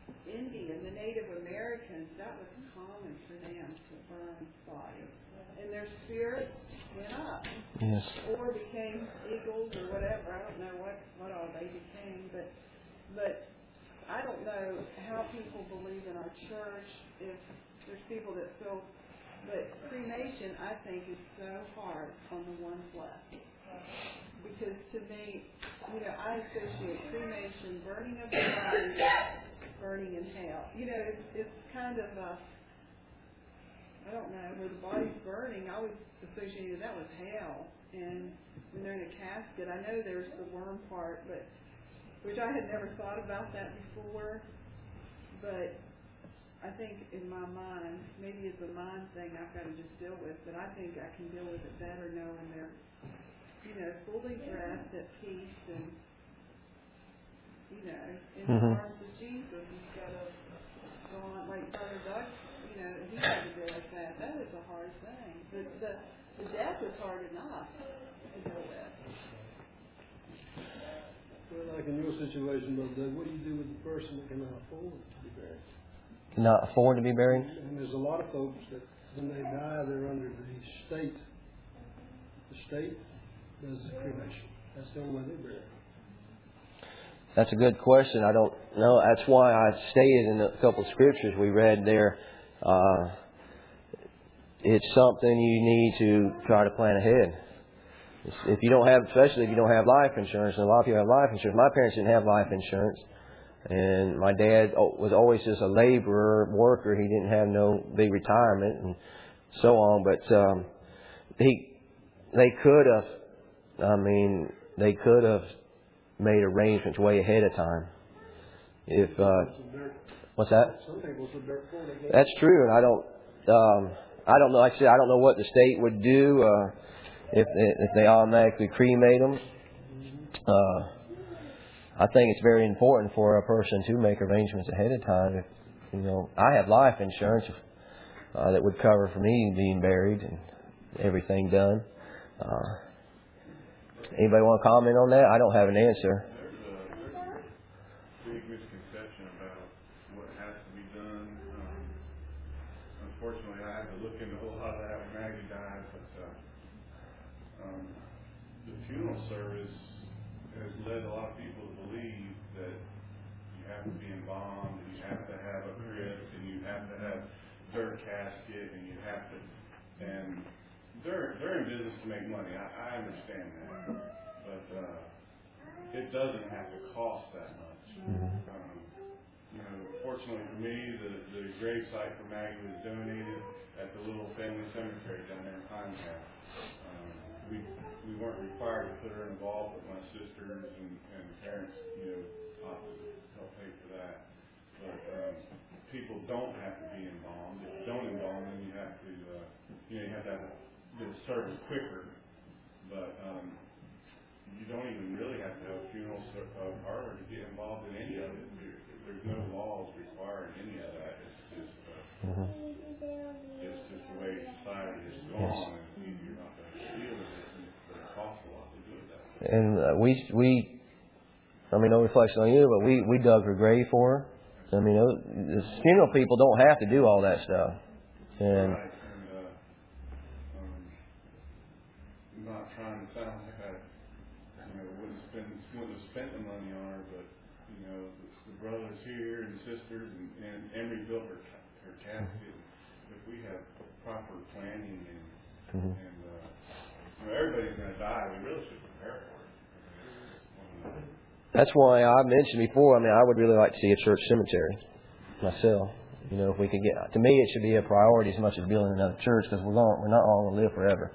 Indian, the Native Americans, that was common for them to burn bodies. And their spirits went up. Yes. Or became eagles or whatever. I don't know what all they became, but I don't know how people believe in our church, if there's people that feel, but cremation, I think, is so hard on the ones left. Because to me, I associate cremation, burning of the body, burning in hell. It's kind of I don't know, where the body's burning, I always associated that with hell. And when they're in a casket, I know there's the worm part, but which I had never thought about that before. But I think in my mind, maybe it's a mind thing I've got to just deal with, but I think I can deal with it better knowing they're, fully dressed at peace and, in the arms of Jesus instead of going like Brother Doug, he had to deal with that. That was a hard thing. The death is hard enough to deal with. Well, like in your situation, Brother Doug, what do you do with the person that cannot afford to be buried? Cannot afford to be buried? And there's a lot of folks that when they die, they're under the state. The state does the cremation. That's the only way they're buried. That's a good question. I don't know. That's why I stated in a couple of scriptures we read there, it's something you need to try to plan ahead. If you don't have, especially if you don't have life insurance, and a lot of people have life insurance. My parents didn't have life insurance, and my dad was always just a laborer, worker. He didn't have no big retirement and so on. But they could have made arrangements way ahead of time. If what's that? That's true, and I don't know. Like I said, I don't know what the state would do if they automatically cremate them. I think it's very important for a person to make arrangements ahead of time. If, I have life insurance that would cover for me being buried and everything done. Anybody want to comment on that? I don't have an answer. There's a big misconception about what has to be done. Unfortunately, I had to look into a whole lot of that when Maggie died. But the funeral service has led a lot of people to believe that you have to be embalmed, and you have to have a crypt, and you have to have dirt casket, and you have to. And they're in business to make money. I understand that, but it doesn't have to cost that much. Fortunately for me, the grave site for Maggie was donated at the little family cemetery down there in Pinetown. We weren't required to put her involved, but my sisters and parents, opted to help pay for that. But people don't have to be embalmed. If you don't embalm, then you have to, you have to have the service quicker, but you don't even really have to have a funeral parlor to get involved in any of it. There's no laws requiring any of that. It's just the way society has gone, and you're not going to deal with it, but it costs a lot to do that. And no reflection on you, but we dug her grave for her. The funeral people don't have to do all that stuff. And right. I'm not trying to sound like I wouldn't have spent the money on her, but the brothers here and sisters and Emery built her casket. If we have proper planning and everybody's going to die, we really should prepare for it. That's why I mentioned before. I would really like to see a church cemetery myself. If we could get, to me, it should be a priority as much as building another church, because we're not all going to live forever.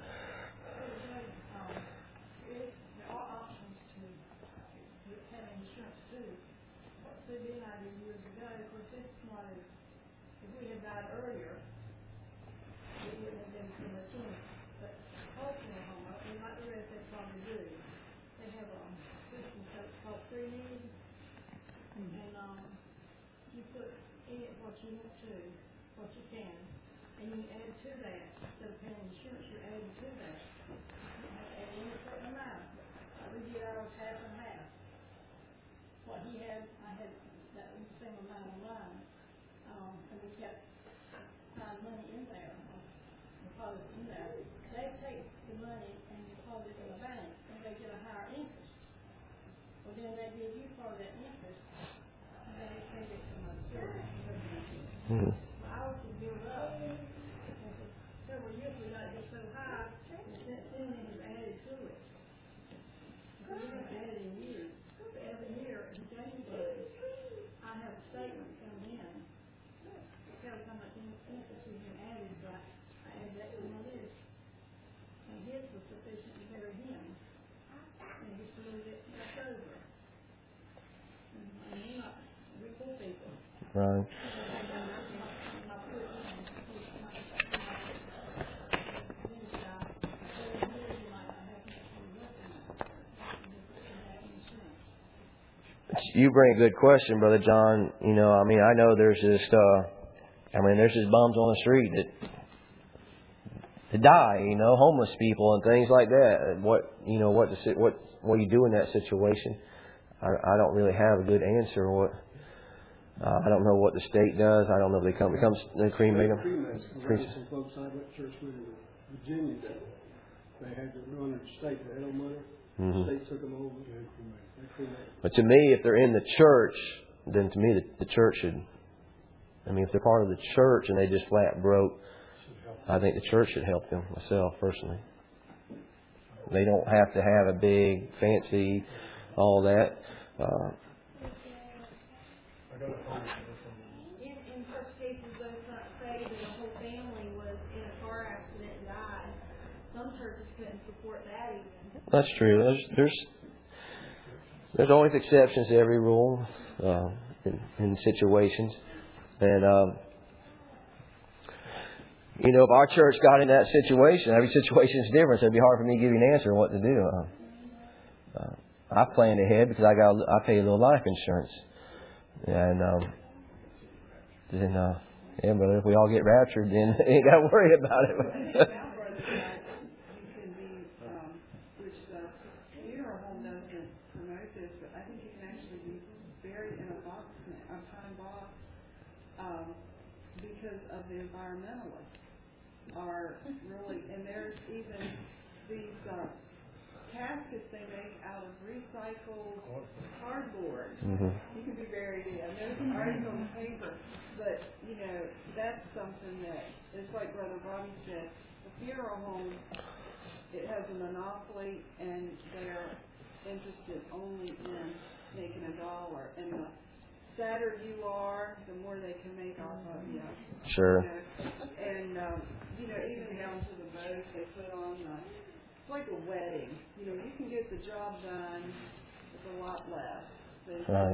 And you add to that, instead of paying insurance, you're adding to that. You have to add in a certain amount. We did ours half and half. What he had, I had that same amount of mine. deposit in there. They take the money and deposit in the bank, and they get a higher interest. Well, then they give you part of that interest, and they take it from the sewer. Mm-hmm. Well, ours was built up, and for several years we let it get so high, and since then they have added to it. So we haven't added in years. But every year in January, I have a statement come in. It tells how much interest has been added, but I added that to my list. And his was sufficient to carry him. And just a little bit left over. And we're poor people. Right. You bring a good question, Brother John. You know, I mean, I know there's just, there's just bums on the street that die. You know, homeless people and things like that. What do you do in that situation? I don't really have a good answer. I don't know what the state does. I don't know if they cremate them. Some folks I went to church with in Virginia that they had to run under the state. They had no money. Mm-hmm. The state took them over. But to me, if they're in the church, then to me the church should. I mean, if they're part of the church and they just flat broke, I think the church should help them. Myself personally, they don't have to have a big fancy all that. In such cases, those say that the whole family was in a car accident and died. Some churches couldn't support that even. That's true. There's always exceptions to every rule in situations. And, if our church got in that situation, every situation is different, so it'd be hard for me to give you an answer on what to do. I planned ahead because I pay a little life insurance. And brother, if we all get raptured, then you ain't got to worry about it. Because of the environmentalists are really, and there's even these caskets they make out of recycled cardboard. Mm-hmm. You can be buried in. There's an article in the paper, but that's something that it's like Brother Bobby said. The funeral home, it has a monopoly, and they're interested only in making $1. And the sadder you are, the more they can make off of you. Sure. And even down to the boat, they put on it's like a wedding. You can get the job done with a lot less than $1,000.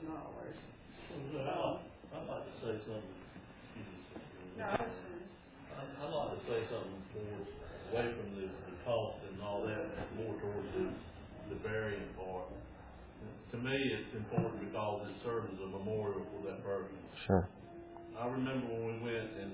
I'd like to say something. No, I'd like to say something away from the cost and all that, more towards the burying part. To me, it's important because it serves as a memorial for that person. Sure. I remember when we went and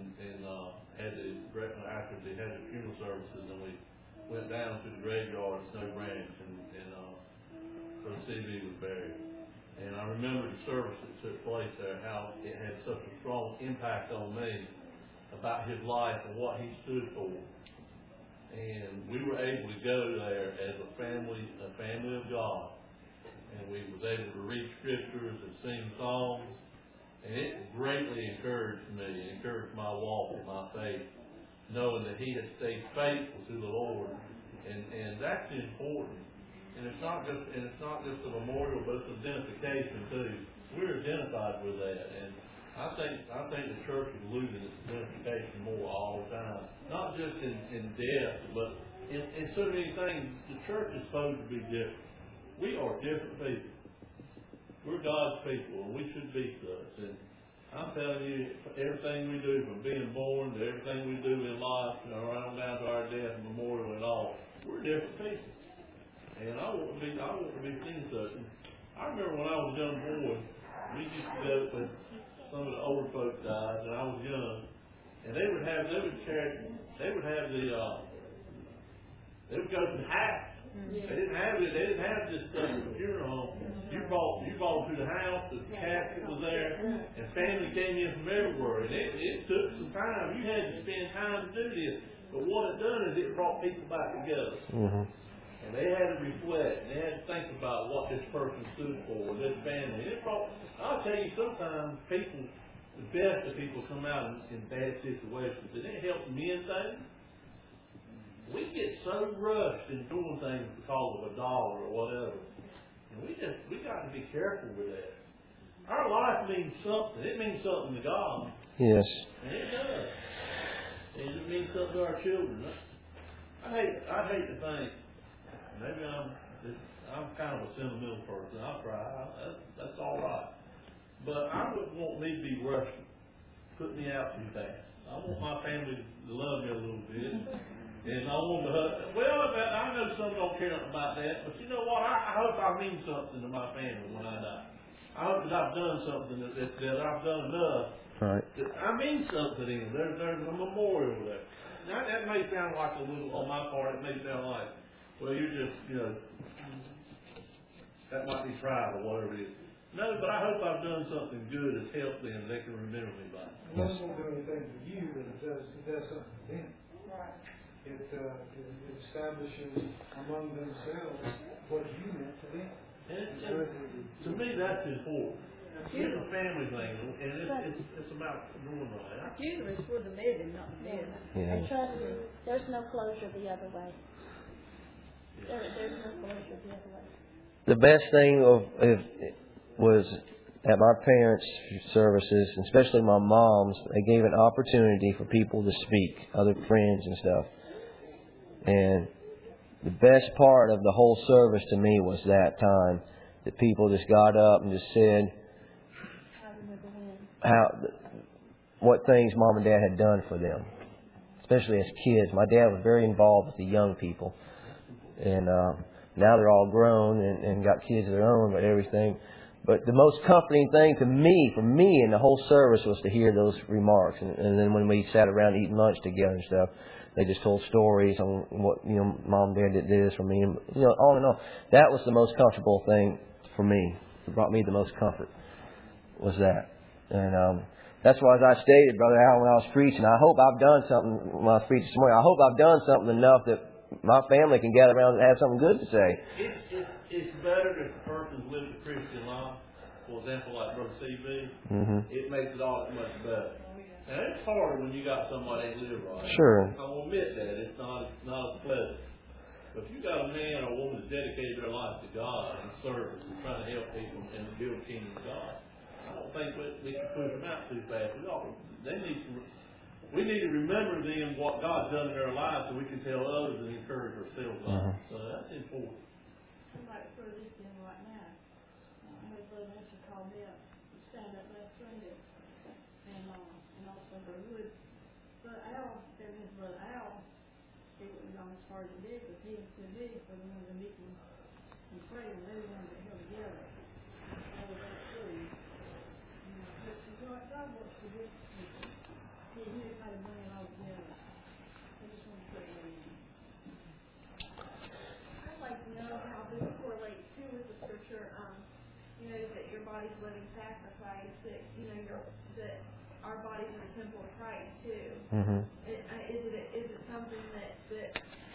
after they had the funeral services, and we went down to the graveyard at Snow Branch, and so C.B. was buried. And I remember the service that took place there, how it had such a strong impact on me about his life and what he stood for. And we were able to go there as a family of God. And we was able to read scriptures and sing songs. And it greatly encouraged me, encouraged my walk and my faith, knowing that he had stayed faithful to the Lord. And that's important. And it's not just a memorial, but it's identification too. We're identified with that. And I think the church is losing its identification more all the time. Not just in death, but in so many things. The church is supposed to be different. We are different people. We're God's people, and we should be such. And I'm telling you, everything we do, from being born to everything we do in life, right on down to our death and memorial and all, we're different people. And I want to be seen such. And I remember when I was a young boy, we used to go when some of the older folks died, and I was young, and they would go to the house. They didn't have this stuff at the funeral home. You brought them to the house, the casket was there, and family came in from everywhere. And it took some time. You had to spend time to do this. But what it done is it brought people back together. Mm-hmm. And they had to reflect, and they had to think about what this person stood for, this family. And it brought, I'll tell you, sometimes people, the best of people come out in bad situations. And it helps men things. We get so rushed in doing things because of a dollar or whatever. And we got to be careful with that. Our life means something. It means something to God. Yes. And it does. And it means something to our children. I hate to think, maybe I'm kind of a sentimental person. I'll cry. That's all right. But I wouldn't want me to be rushing, put me out too fast. I want my family to love me a little bit. And I want to I know some don't care about that, but you know what? I hope I mean something to my family when I die. I hope that I've done something that I've done enough. Right. That I mean something to them. There's a memorial there. Now that may sound like a little, on my part, it may sound like, well, you're just, that might be pride or whatever it is. No, but I hope I've done something good that's helped them and they can remember me by it. No one will do anything for you than it does something for them. Right. It establishes among themselves what you meant to them. And to me, that's important. It's a family thing, and it's about doing right. Funeral is for the living, not the dead. Yeah. And trust me, there's no closure the other way. There's no closure the other way. The best thing was at my parents' services, especially my mom's, they gave an opportunity for people to speak, other friends and stuff. And the best part of the whole service to me was that time that people just got up and just said what things mom and dad had done for them, especially as kids. My dad was very involved with the young people, and now they're all grown and got kids of their own, but everything. But the most comforting thing for me in the whole service was to hear those remarks. And then when we sat around eating lunch together and stuff, they just told stories on what, mom and dad did this for me. And, on and on. That was the most comfortable thing for me. It brought me the most comfort, was that. And that's why, as I stated, Brother Al, when I was preaching, I hope I've done something when I was preaching this morning. I hope I've done something enough that my family can gather around and have something good to say. It's better if a person's lived a Christian life. For example, like Brother C.B., It makes it all that much better. Now, it's harder when you got somebody that live right. Sure. I will admit that. It's not as pleasant. But if you got a man or a woman that's dedicated their life to God and service and trying to help people and build the kingdom of God, I don't think we should push them out too fast. We need to remember them, what God's done in their lives, so we can tell others and encourage ourselves on. So that's important. Somebody throw this in right now. I had Brother Nancy call me up to stand up last Sunday, and also Brother Wood. Brother Al, Brother Al, he wasn't gone as far as he did, but he and me were the ones that meet and pray, and they were the ones that held together. I was that free. But God wants to do. He knew how to bring it all together. I just want to put it in. I'd like to know how this correlates too with the scripture, that your body's living sacrifice, that our bodies are the temple of Christ too. Is it something that is,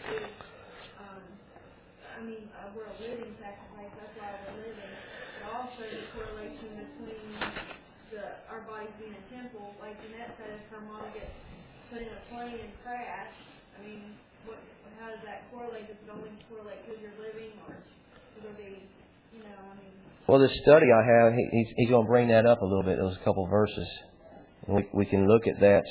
we're a living sacrifice, that's why we're living. But also the correlation between our bodies being a temple, like Jeanette said, if her mom gets put in a plane and crash, how does that correlate? Does it only correlate because you're living, or will there be, Well, this study I have, he's going to bring that up a little bit. Those couple verses. We can look at that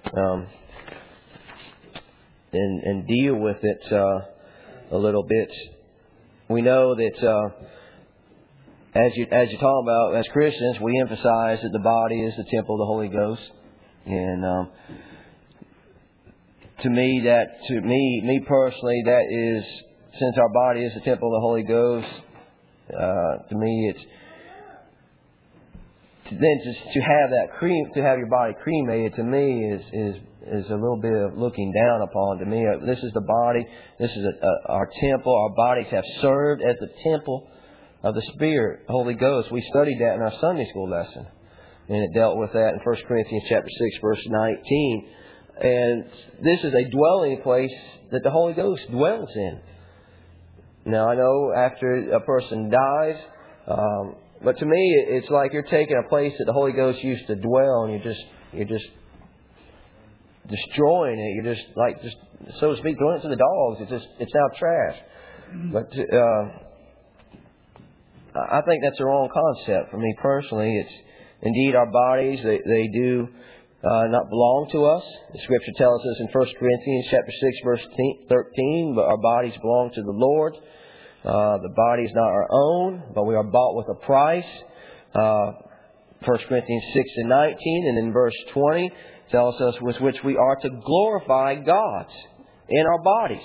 and deal with it a little bit. We know that as you're talking about, as Christians, we emphasize that the body is the temple of the Holy Ghost. And to me personally, that is, since our body is the temple of the Holy Ghost, to me it's then just to have your body cremated, to me is a little bit of looking down upon. To me, this is the body. This is our temple. Our bodies have served as the temple of the Spirit, Holy Ghost. We studied that in our Sunday school lesson, and it dealt with that in 1 Corinthians chapter 6, verse 19. And this is a dwelling place that the Holy Ghost dwells in. Now, I know after a person dies, but to me, it's like you're taking a place that the Holy Ghost used to dwell, and you're just destroying it. You're just so to speak, throwing it to the dogs. It's now trash. But I think that's a wrong concept for me personally. It's indeed our bodies. They do not belong to us. The Scripture tells us in 1 Corinthians chapter 6, verse 13, but our bodies belong to the Lord. The body is not our own, but we are bought with a price. 1 Corinthians 6 and 19, and in verse 20 tells us with which we are to glorify God in our bodies.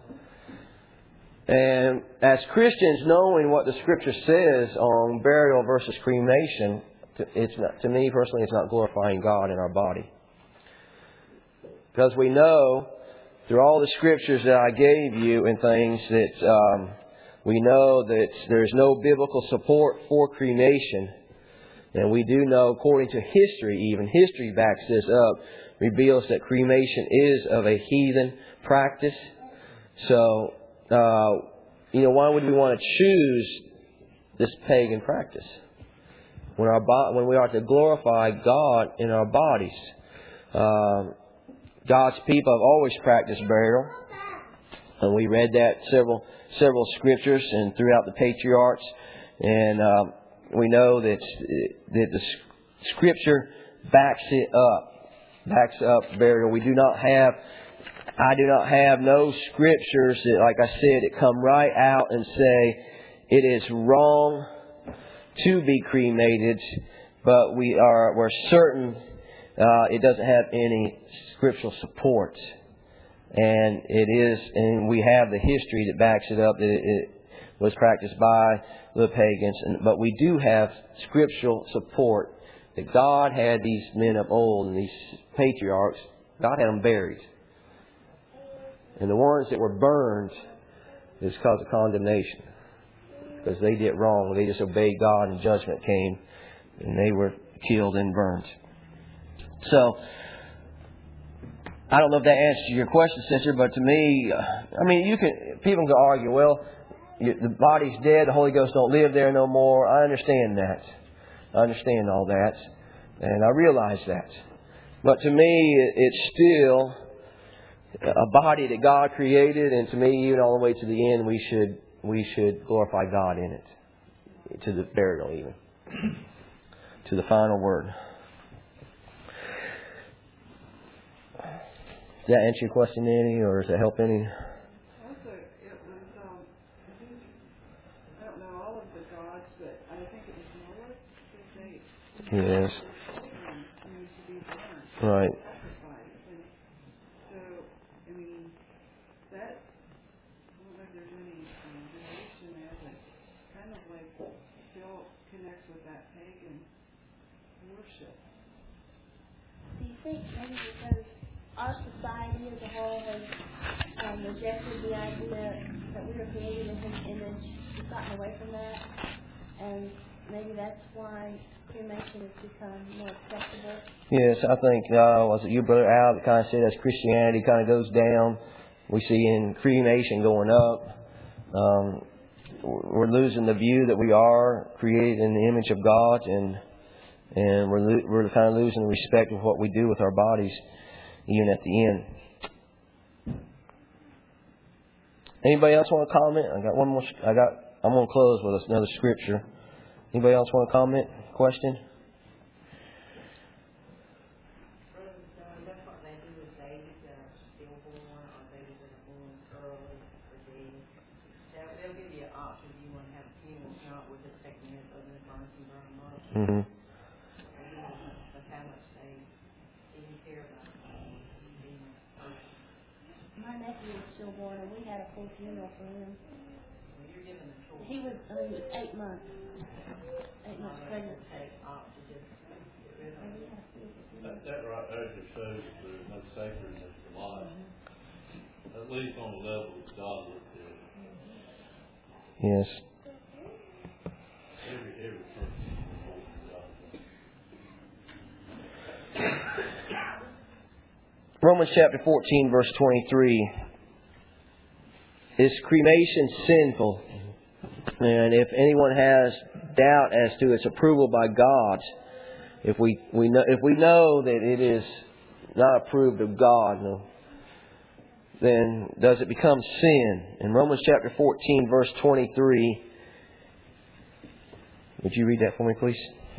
And as Christians, knowing what the Scripture says on burial versus cremation, to me personally, it's not glorifying God in our body. Because we know through all the Scriptures that I gave you and things that we know that there's no biblical support for cremation. And we do know, according to history, even history backs this up, reveals that cremation is of a heathen practice. So, why would we want to choose this pagan practice when we are to glorify God in our bodies? God's people have always practiced burial, and we read that several scriptures and throughout the patriarchs, and we know that the Scripture backs up burial. I do not have no scriptures that, like I said, that come right out and say it is wrong to be cremated, but we're certain it doesn't have any scriptural support. And we have the history that backs it up that it was practiced by the pagans. But we do have scriptural support that God had these men of old and these patriarchs, God had them buried. And the ones that were burned is because of condemnation. Because they did wrong. They disobeyed God and judgment came. And they were killed and burned. So, I don't know if that answers your question, sister, but to me, people can argue, well, the body's dead, the Holy Ghost don't live there no more. I understand that. I understand all that. And I realize that. But to me, it's still a body that God created, and to me, even all the way to the end, we should glorify God in it. To the burial even. To the final word. Does that answer your question any, or does that help any? Also, it was, I don't know all of the gods, but I think it was Moloch that they Yes. used to be burned. Right. Sacrifice. And so, that, I don't know if there's any relation there, but kind of like still connects with that pagan worship. Do you think maybe because our society as a whole has rejected the idea that we were created in His image, we've gotten away from that, and maybe that's why cremation has become more acceptable? Yes, I think, was it you, Brother Al, that kind of said as Christianity kind of goes down, we see in cremation going up. We're losing the view that we are created in the image of God, and we're kind of losing the respect of what we do with our bodies, even at the end. Anybody else want to comment? I got one more. I'm going to close with another scripture. Anybody else want to comment? Question? That's what they do with babies that are stillborn or babies that are born early or dead. They'll give you an option if you want to have a funeral, not with the technique of the burn them up. Mm-hmm. That's how much they even care about being a person. My nephew was stillborn, and we had a full funeral for him. Well, you're given the choice. He was 8 months. 8 months pregnant. Take option to get rid of it. That right there just shows that there's no sacredness to life. At least on the level that God looked at it. Yes. Every person is important to God. Romans chapter 14, verse 23. Is cremation sinful? And if anyone has doubt as to its approval by God, if we know that it is not approved of God, then does it become sin? In Romans chapter 14, verse 23, would you read that for me, please?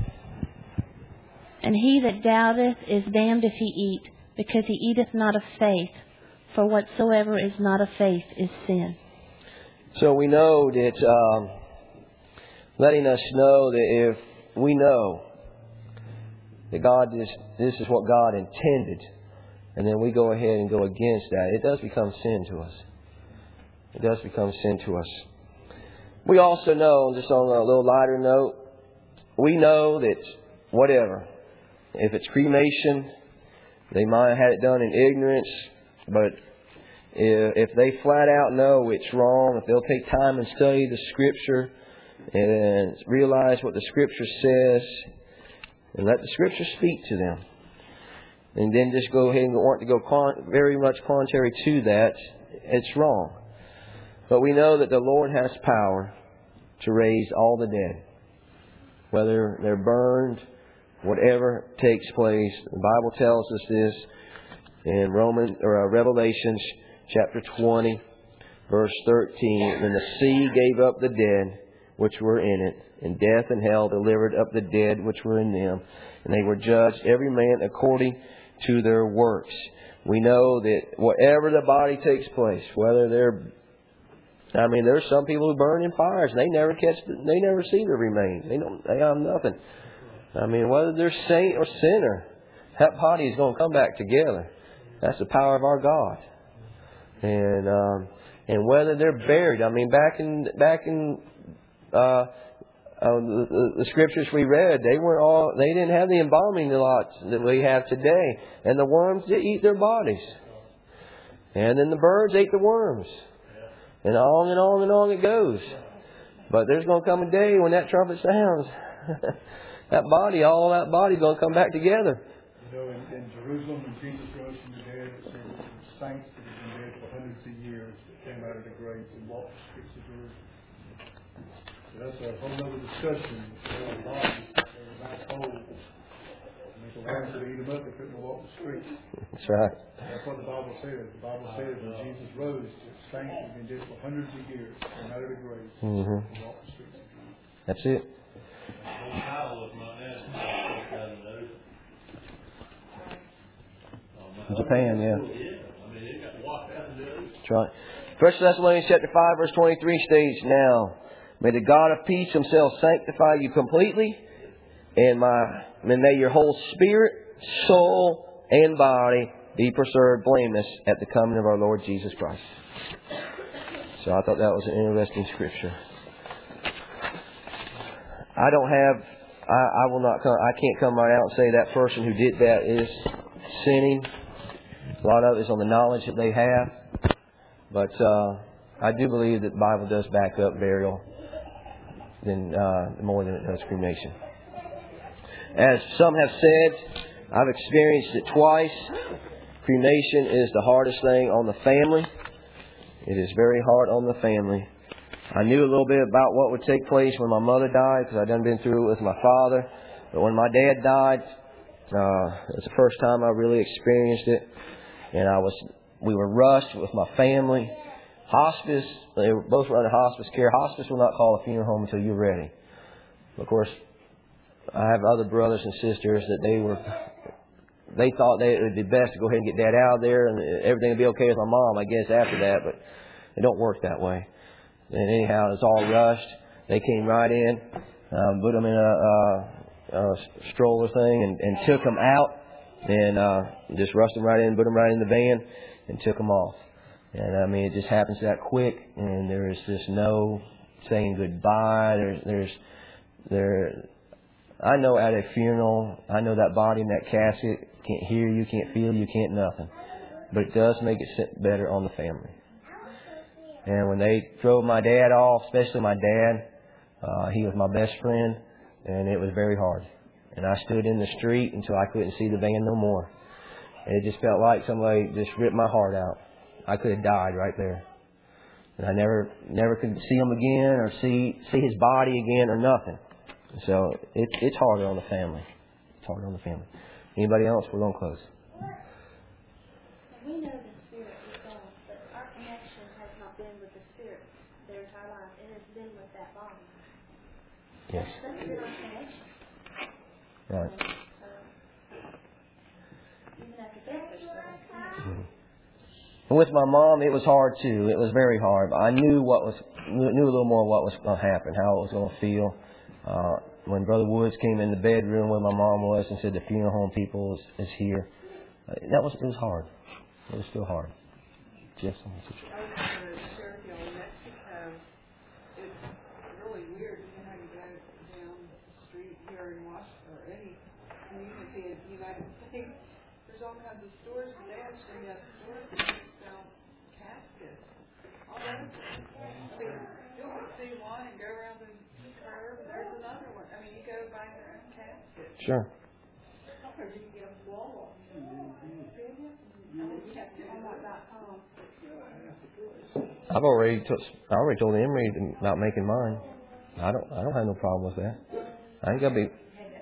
And he that doubteth is damned if he eat, because he eateth not of faith. For whatsoever is not of faith is sin. So we know that, letting us know that if we know that God this is what God intended, and then we go ahead and go against that, it does become sin to us. It does become sin to us. We also know, just on a little lighter note, we know that whatever, if it's cremation, they might have had it done in ignorance, but if they flat out know it's wrong, if they'll take time and study the Scripture and realize what the Scripture says and let the Scripture speak to them, and then just go ahead and want to go very much contrary to that, it's wrong. But we know that the Lord has power to raise all the dead, whether they're burned, whatever takes place. The Bible tells us this in Revelations chapter 20, verse 13. And the sea gave up the dead which were in it, and death and hell delivered up the dead which were in them, and they were judged every man according to their works. We know that whatever the body takes place, whether there's some people who burn in fires and they never see the remains. They have nothing. Whether they're saint or sinner, that body is going to come back together. That's the power of our God. And whether they're buried, back in the scriptures we read, they didn't have the embalming lots that we have today, and the worms did eat their bodies, and then the birds ate the worms, and on and on and on it goes. But there's going to come a day when that trumpet sounds. all that body's going to come back together. In Jerusalem, when Jesus rose from the dead, it said that the saints that had been dead for hundreds of years came out of the graves and walked the streets of Jerusalem. So that's a whole other discussion. Their bodies, they were back whole. And if the worms would eat them up, they couldn't walk the streets. That's right. That's what the Bible says. The Bible says when Jesus rose, the saints that had been dead for hundreds of years came out of the graves and walked the streets of Jerusalem. That's it. Japan, yeah. That's right. 1 Thessalonians chapter 5, verse 23 states, Now, may the God of peace himself sanctify you completely, and may your whole spirit, soul, and body be preserved blameless at the coming of our Lord Jesus Christ. So I thought that was an interesting scripture. I can't come right out and say that person who did that is sinning. A lot of it is on the knowledge that they have. But I do believe that the Bible does back up burial more than it does cremation. As some have said, I've experienced it twice. Cremation is the hardest thing on the family. It is very hard on the family. I knew a little bit about what would take place when my mother died, because I'd done been through it with my father. But when my dad died, it was the first time I really experienced it. And we were rushed with my family. Hospice, they were both under hospice care. Hospice will not call a funeral home until you're ready. Of course, I have other brothers and sisters that they thought it would be best to go ahead and get Dad out of there and everything would be okay with my mom, I guess, after that. But it don't work that way. And anyhow, it's all rushed. They came right in, put them in a stroller thing and took them out. And just rushed them right in, put them right in the van, and took them off. And it just happens that quick, and there is just no saying goodbye. I know at a funeral, I know that body in that casket can't hear you, can't feel you, can't nothing. But it does make it sit better on the family. And when they drove my dad off, especially my dad, he was my best friend, and it was very hard. And I stood in the street until I couldn't see the van no more. And it just felt like somebody just ripped my heart out. I could have died right there. And I never could see him again or see his body again or nothing. So it's harder on the family. It's harder on the family. Anybody else? We're going to close. We know the Spirit is God, but our connection has not been with the Spirit their entire life. It has been with that body. Yes. That's been our connection. Right. Even after death, there's still Mm-hmm. And with my mom, it was hard too. It was very hard. But I knew knew a little more what was going to happen, how it was going to feel. When Brother Woods came in the bedroom where my mom was and said the funeral home people is here, it was hard. It was still hard. Jeff, I was in Cherokee, Mexico. It's really weird. You know, you go down the street here in Washington or any community in the United States, there's all kinds of stores, and they actually have stores that sell caskets. All over. I mean, you'll see one and go around the curve, and there's another one. I mean, you go buy your own casket. Sure. Or you can get them from Walmart. I already told Emery about making mine. I don't have no problem with that. I ain't gonna be.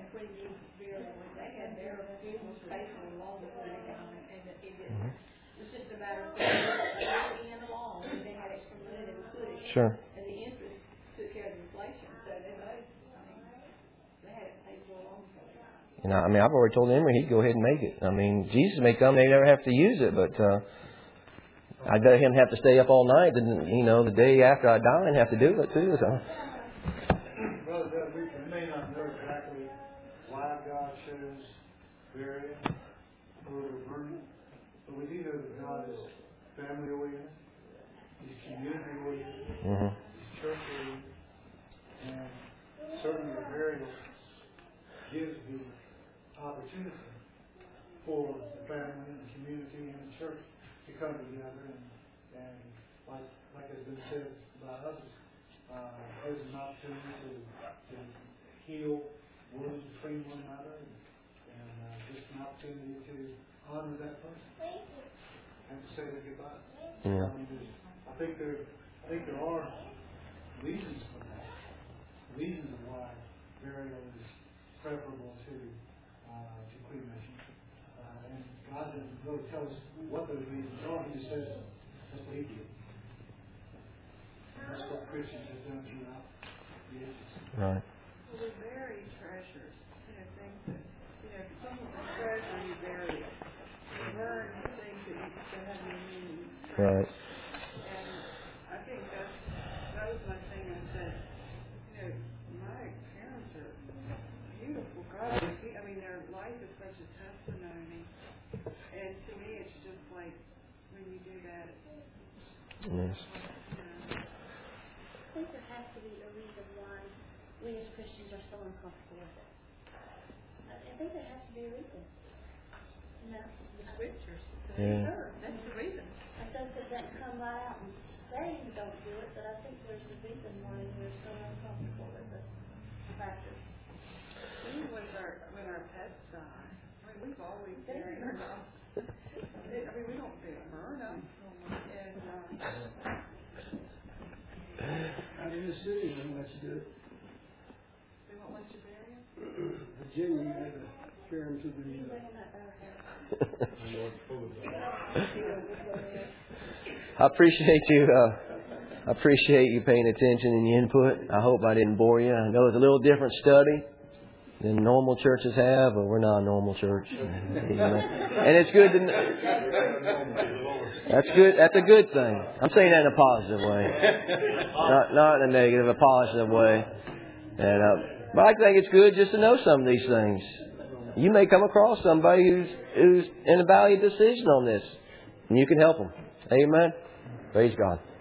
Sure. And the interest took care of the inflation, so they both, they had it paid for a long time. You know, I mean, I've already told Emery he'd go ahead and make it. I mean, Jesus may come, they never have to use it, but I'd rather him have to stay up all night than, the day after I die and have to do it too. So. Brother Doug, we may not know exactly why God chose burial over burning, but we do know that God is family oriented, He's community oriented, Mm-hmm. He's church oriented, and certainly the burial gives the opportunity for the family and the community and the church to come together and like has been said by others, there's an opportunity to heal wounds between one another and just an opportunity to honor that person and to say their goodbyes. Yeah. I think there are reasons for that, reasons why burial is preferable to cremation. And God doesn't really tell us what those reasons are. He just says that's what He did. That's what Christians have done throughout the ages. Right. Well, we bury treasures, things that, if someone's a treasure, you bury it. You burn things that have no meaning. Right. And I think that was my thing. I said, my parents are beautiful guys. I mean, their life is such a testimony. And to me, it's just like when you do that, Yes. I think there has to be a reason why we as Christians are so uncomfortable with it. I think there has to be a reason. The scriptures. Yeah. Sure, that's the reason. I think that doesn't come right out and say you don't do it, but I think there's a reason why we're so uncomfortable with the practice. Even when our pets die, I mean, we've always buried our dogs. I mean, we don't burn them. And Out in the city, they won't let you do it. they won't let you bury them? Virginia, you had to carry them to I appreciate you paying attention and your input. I hope I didn't bore you. I know it's a little different study than normal churches have, but we're not a normal church. And it's good to That's good. That's a good thing. I'm saying that in a positive way, not in a negative, a positive way. And but I think it's good just to know some of these things. You may come across somebody who's in a valued decision on this, and you can help them. Amen. Praise God.